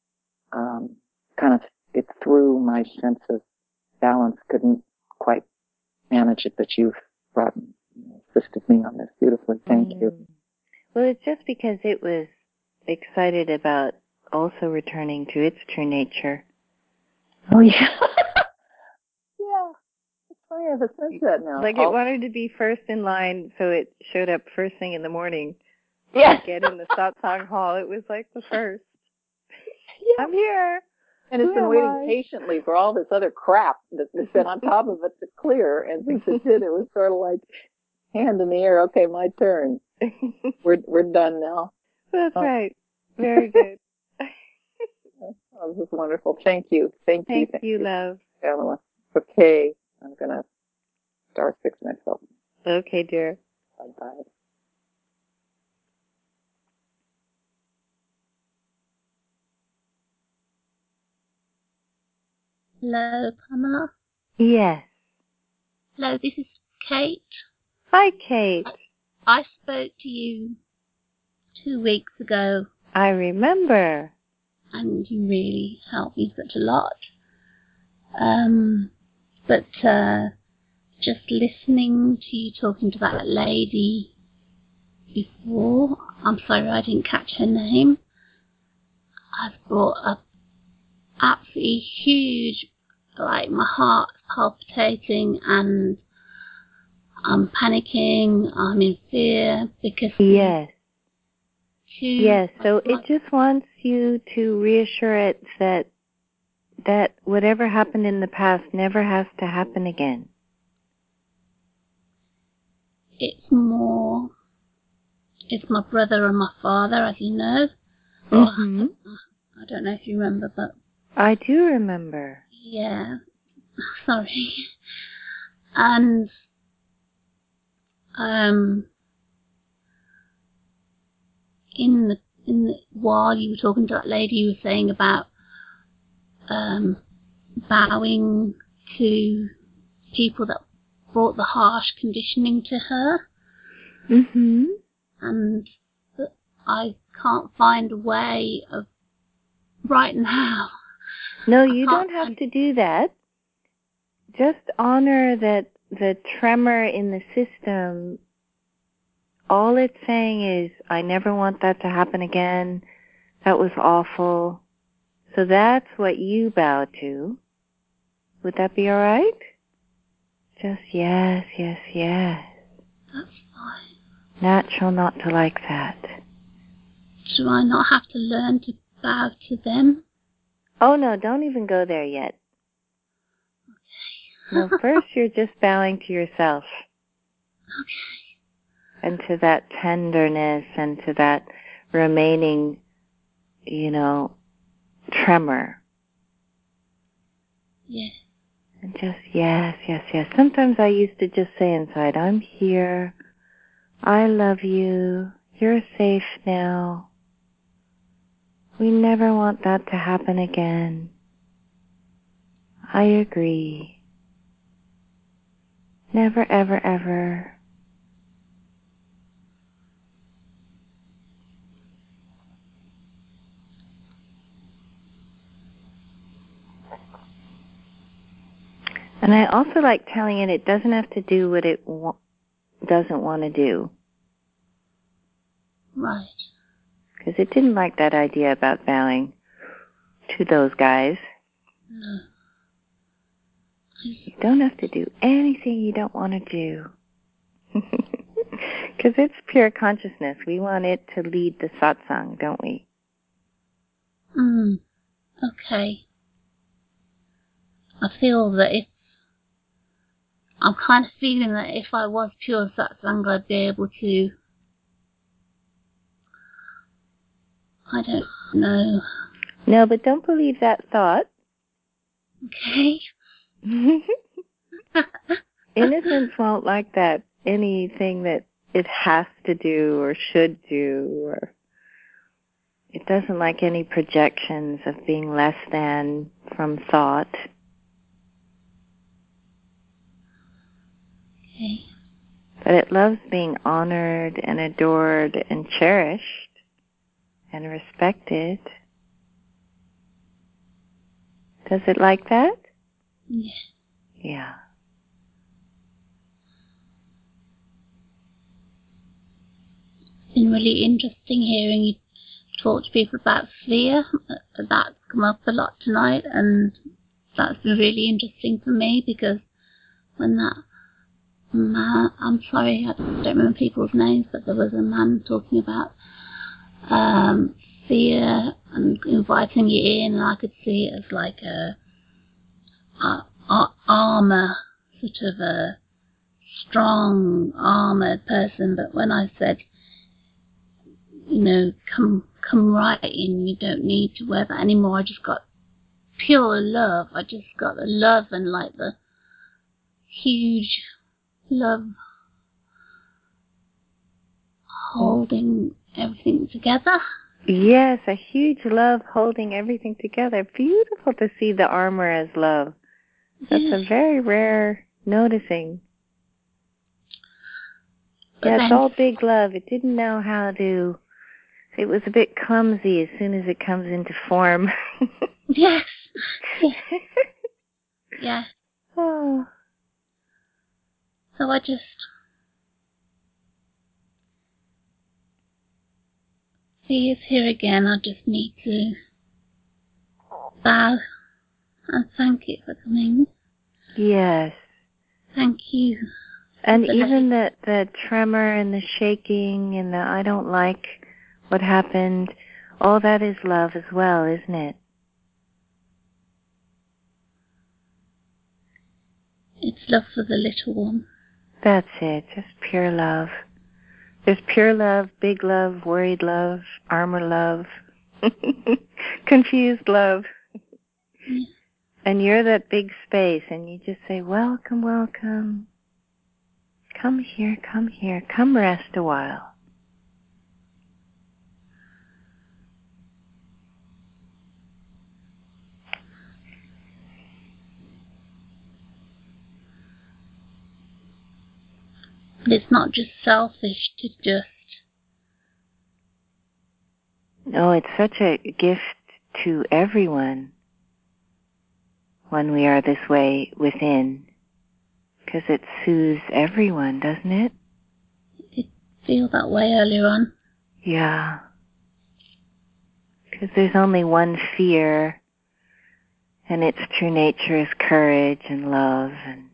it threw my sense of balance. Couldn't quite manage it, but you've assisted me on this beautifully. Thank you. Well, it's just because it was excited about also returning to its true nature. Oh, yeah. Yeah. It's funny, I have a sense of that now. Like it wanted to be first in line, so it showed up first thing in the morning. Yeah. Get in the satsang hall. It was like the first. Yeah. I'm here. And it's been waiting patiently for all this other crap that's been on top of it to clear. And since it did, it was sort of like hand in the air. Okay, my turn. We're done now. That's right. Very good. Oh, this is wonderful. Thank you. Thank you, love. Pamela. Okay, I'm going to start fixing myself. Okay, dear. Bye-bye. Hello, Pamela. Yes. Hello, this is Kate. Hi, Kate. I spoke to you 2 weeks ago. I remember. And you really helped me such a lot. But just listening to you talking to that lady before, I'm sorry I didn't catch her name, I've brought up absolutely huge, like my heart's palpitating and I'm panicking, I'm in fear because... Yes. Yes, so it just wants you to reassure it that that whatever happened in the past never has to happen again? It's my brother and my father, as you know. Mm-hmm. I don't know if you remember, but... I do remember. Yeah. Sorry. And, while you were talking to that lady, you were saying about, bowing to people that brought the harsh conditioning to her. Mm-hmm. And I can't find a way of right now. No, you don't have to do that. Just honor that the tremor in the system, all it's saying is, I never want that to happen again. That was awful. So that's what you bow to. Would that be all right? Just yes, yes, yes. That's fine. Natural not to like that. Do I not have to learn to bow to them? Oh, no, don't even go there yet. No, first you're just bowing to yourself. Okay. And to that tenderness and to that remaining, tremor. Yes. And just yes, yes, yes. Sometimes I used to just say inside, I'm here. I love you. You're safe now. We never want that to happen again. I agree. Never, ever, ever. And I also like telling it doesn't have to do what it doesn't want to do. Right. Because it didn't like that idea about bowing to those guys. No. You don't have to do anything you don't want to do. Because it's pure consciousness. We want it to lead the satsang, don't we? Okay. I feel that I'm kind of feeling that if I was pure satsang, I'd be able to, I don't know. No, but don't believe that thought. Okay. Innocence won't like that. Anything that it has to do or should do, or it doesn't like any projections of being less than from thought. Okay. But it loves being honored and adored and cherished and respected. Does it like that? Yeah. Yeah. It's been really interesting hearing you talk to people about fear. That's come up a lot tonight, and that's been really interesting for me because when that man, I'm sorry, I don't remember people's names, but there was a man talking about fear and inviting you in, and I could see it as like a armor, sort of a strong, armored person. But when I said, come right in, you don't need to wear that anymore, I just got pure love. I just got the love and like the huge love holding everything together. Yes, a huge love holding everything together. Beautiful to see the armor as love. That's a very rare noticing. Yeah, it's all big love. It didn't know how to... It was a bit clumsy as soon as it comes into form. Yes. Yeah. Oh. So I just... See, it's here again. I just need to bow and thank you for coming. Yes. Thank you. And even the tremor and the shaking and the I don't like what happened, all that is love as well, isn't it? It's love for the little one. That's it, just pure love. There's pure love, big love, worried love, armor love, confused love. Yeah. And you're that big space, and you just say, welcome, welcome. Come here, come rest a while. But it's not just selfish to just... No, it's such a gift to everyone when we are this way within, because it soothes everyone, doesn't it? It feel that way earlier on. Yeah. Because there's only one fear, and its true nature is courage and love, and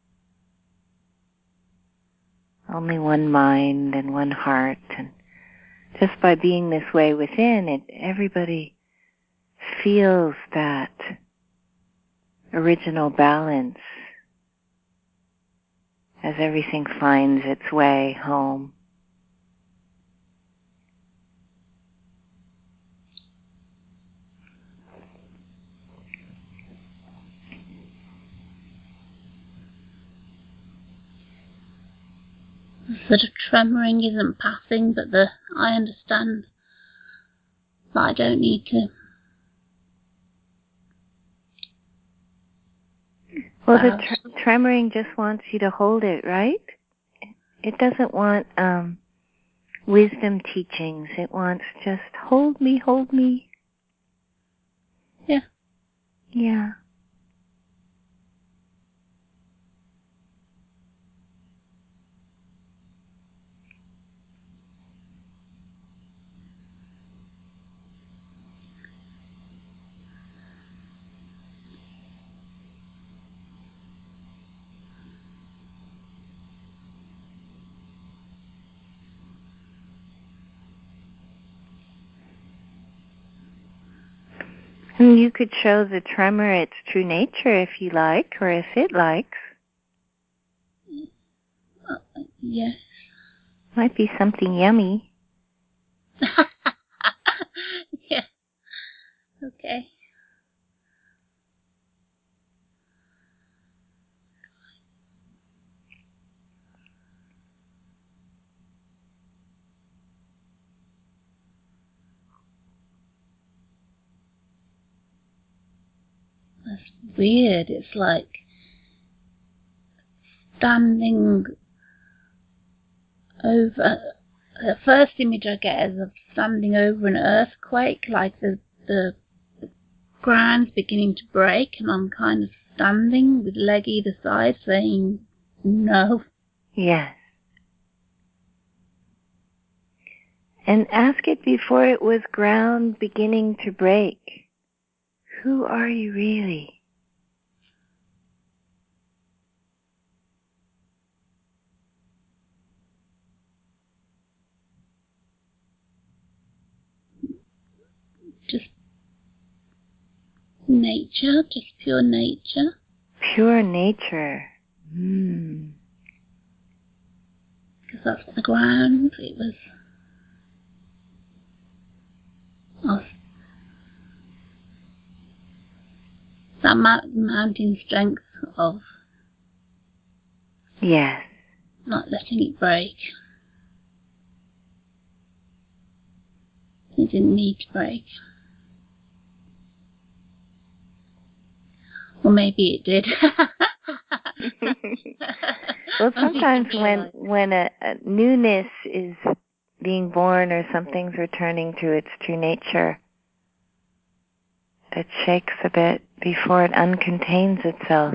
only one mind and one heart. And just by being this way within, everybody feels that original balance as everything finds its way home. The sort of tremoring isn't passing, but I understand that I don't need to. Well, the tremoring just wants you to hold it, right? It doesn't want wisdom teachings. It wants just hold me, hold me. Yeah. Yeah. And you could show the tremor its true nature if you like, or if it likes. Yes. Might be something yummy. Yeah. Okay. That's weird. It's like standing over. The first image I get is of standing over an earthquake, like the ground's beginning to break, and I'm kind of standing with leg either side saying no. Yes. And ask it before it was ground beginning to break. Who are you really? Just nature, just pure nature. Pure nature. Mm. Because that's the ground. It was that mountain strength of Yes. not letting it break. It didn't need to break. Or maybe it did. Well, sometimes when a newness is being born or something's returning to its true nature, it shakes a bit before it uncontains itself.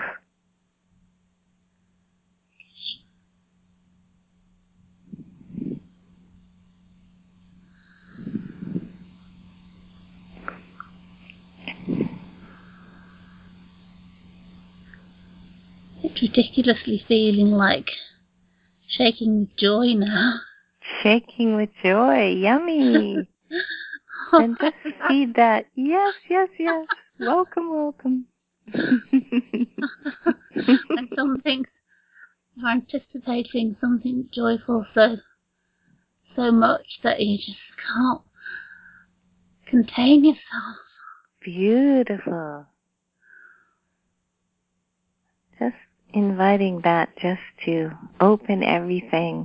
It's ridiculously feeling like shaking with joy now. Shaking with joy. Yummy. And just feed that. Yes, yes, yes. Welcome, welcome. when something, you're anticipating something joyful so much that you just can't contain yourself. Beautiful. Just inviting that just to open everything.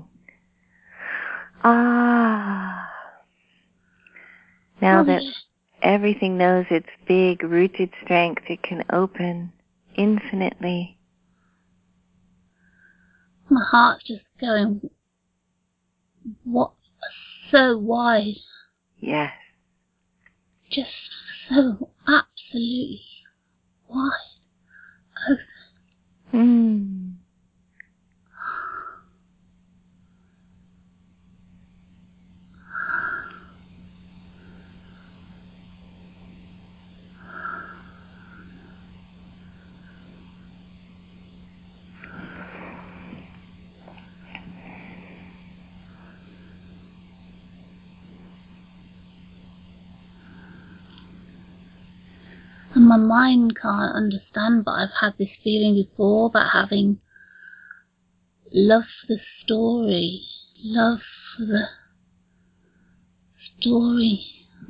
Ah. Now that everything knows its big rooted strength, it can open infinitely. My heart's just going, what, so wide. Yes. Just so absolutely wide open. And my mind can't understand, but I've had this feeling before about having love for the story, love for the story,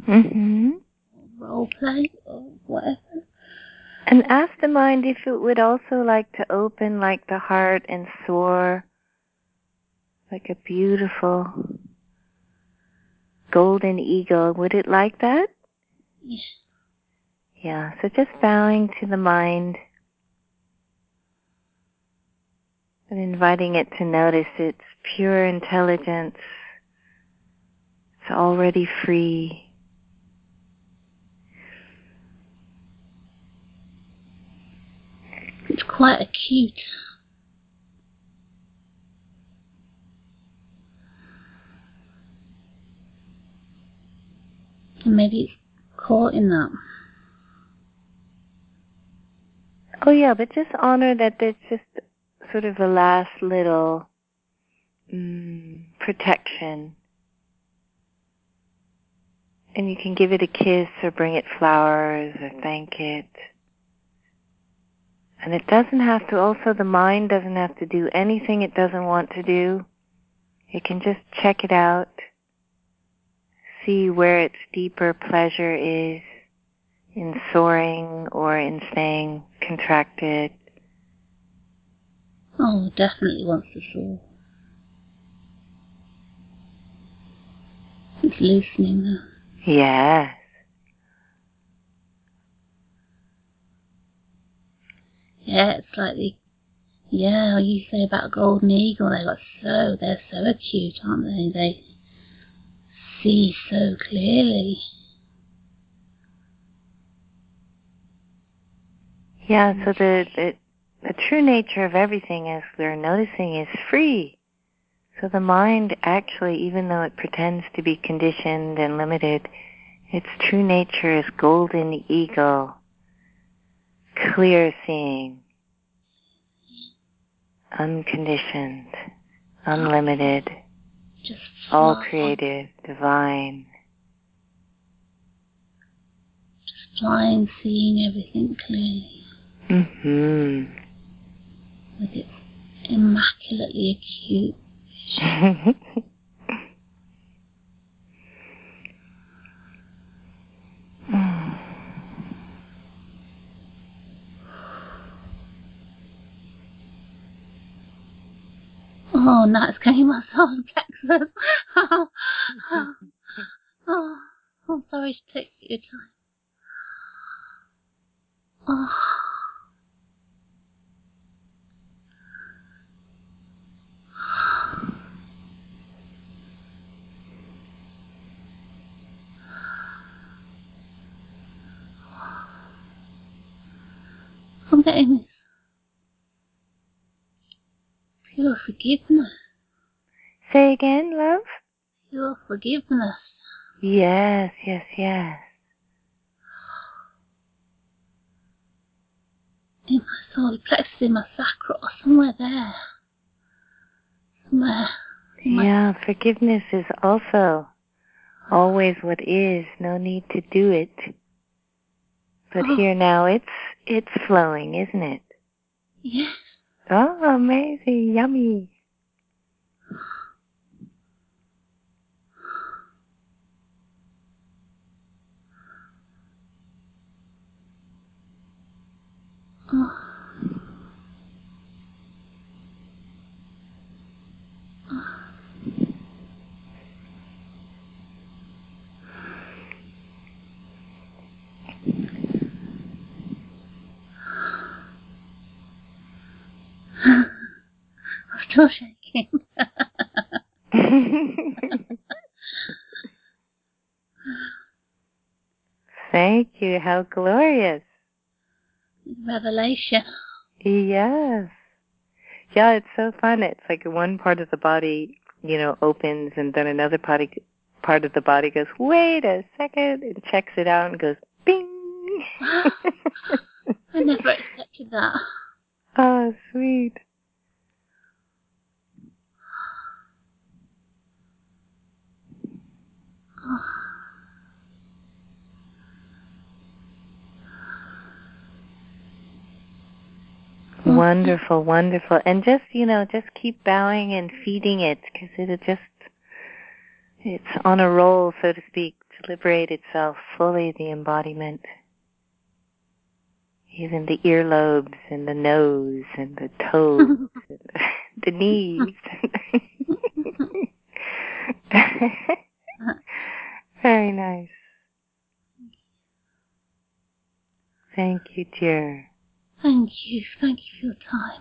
role play, or whatever. And ask the mind if it would also like to open like the heart and soar like a beautiful golden eagle. Would it like that? Yeah. Yeah, so just bowing to the mind and inviting it to notice its pure intelligence. It's already free. It's quite acute. And maybe it's caught in that. Oh yeah, but just honor that there's just sort of a last little protection. And you can give it a kiss or bring it flowers or thank it. And it doesn't have to, also the mind doesn't have to do anything it doesn't want to do. It can just check it out, see where its deeper pleasure is in soaring or in staying contracted. Oh, definitely wants to soar. It's loosening now. Yes. Yeah, it's like you say about golden eagle, they're so acute, aren't they? They see so clearly. Yeah, so the true nature of everything, as we're noticing, is free. So the mind actually, even though it pretends to be conditioned and limited, its true nature is golden eagle, clear seeing, unconditioned, unlimited, Just all creative, divine. Just flying, seeing everything clearly. With its immaculately acute vision. Oh, now it's getting my solar plexus. I'm sorry to take your time. Oh. I'm getting this pure forgiveness. Say again, love? Pure forgiveness. Yes, yes, yes. In my solar plexus, in my sacral, somewhere there. Somewhere. Yeah, forgiveness is also always what is, no need to do it. But here now it's flowing, isn't it? Yes. Oh, amazing. Yummy. Oh. I'm still shaking. Thank you. How glorious. Revelation. Yes. Yeah, it's so fun. It's like one part of the body, opens, and then another part of the body goes, wait a second, and checks it out and goes, bing. I never expected that. Oh, sweet. Wonderful, wonderful. And just keep bowing and feeding it, because it's on a roll, so to speak, to liberate itself fully, the embodiment. Even the earlobes and the nose and the toes and the knees. Very nice. Thank you, dear. Thank you. Thank you for your time.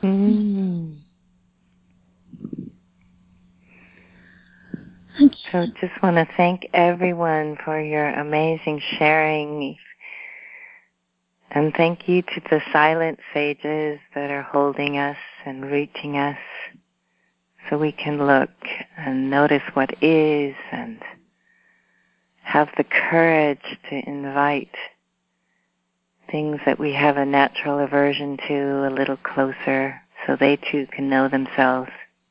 Thank you. So just want to thank everyone for your amazing sharing. And thank you to the silent sages that are holding us and reaching us so we can look and notice what is and have the courage to invite things that we have a natural aversion to a little closer so they too can know themselves.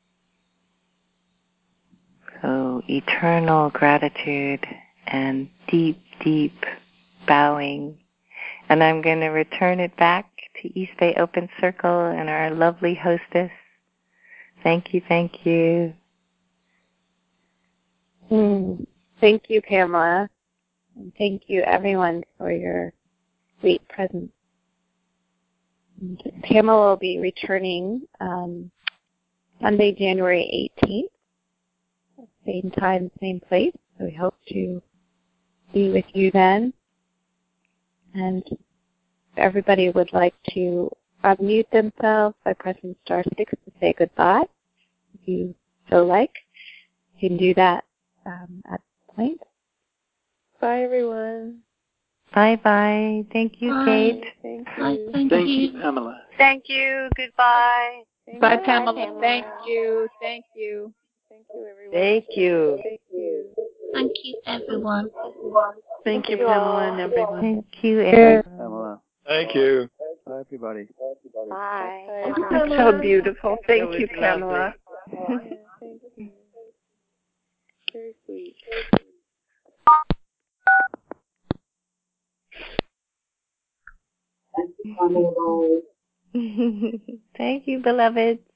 So eternal gratitude and deep, deep bowing. And I'm going to return it back to East Bay Open Circle and our lovely hostess. Thank you, thank you. Thank you, Pamela. And thank you, everyone, for your sweet presence. And Pamela will be returning Sunday, January 18th, same time, same place. So we hope to be with you then. And if everybody would like to unmute themselves by pressing *6 to say goodbye, if you so like, you can do that at this point. Bye, everyone. Bye-bye. Thank you, Bye. Kate. Thank Bye. you. Thank Thank you. you, Pamela. Thank you. Goodbye. Bye, Pamela. Thank you. Thank you. Thank you, everyone. Thank you. Thank you. Thank you, everyone. Thank you, Pamela and everyone. Thank you, everyone. Pamela. Thank you. Bye, everybody. Bye. Bye. So beautiful. Thank you, was Pamela. Yeah, thank you. Very sweet. Thank you, beloveds.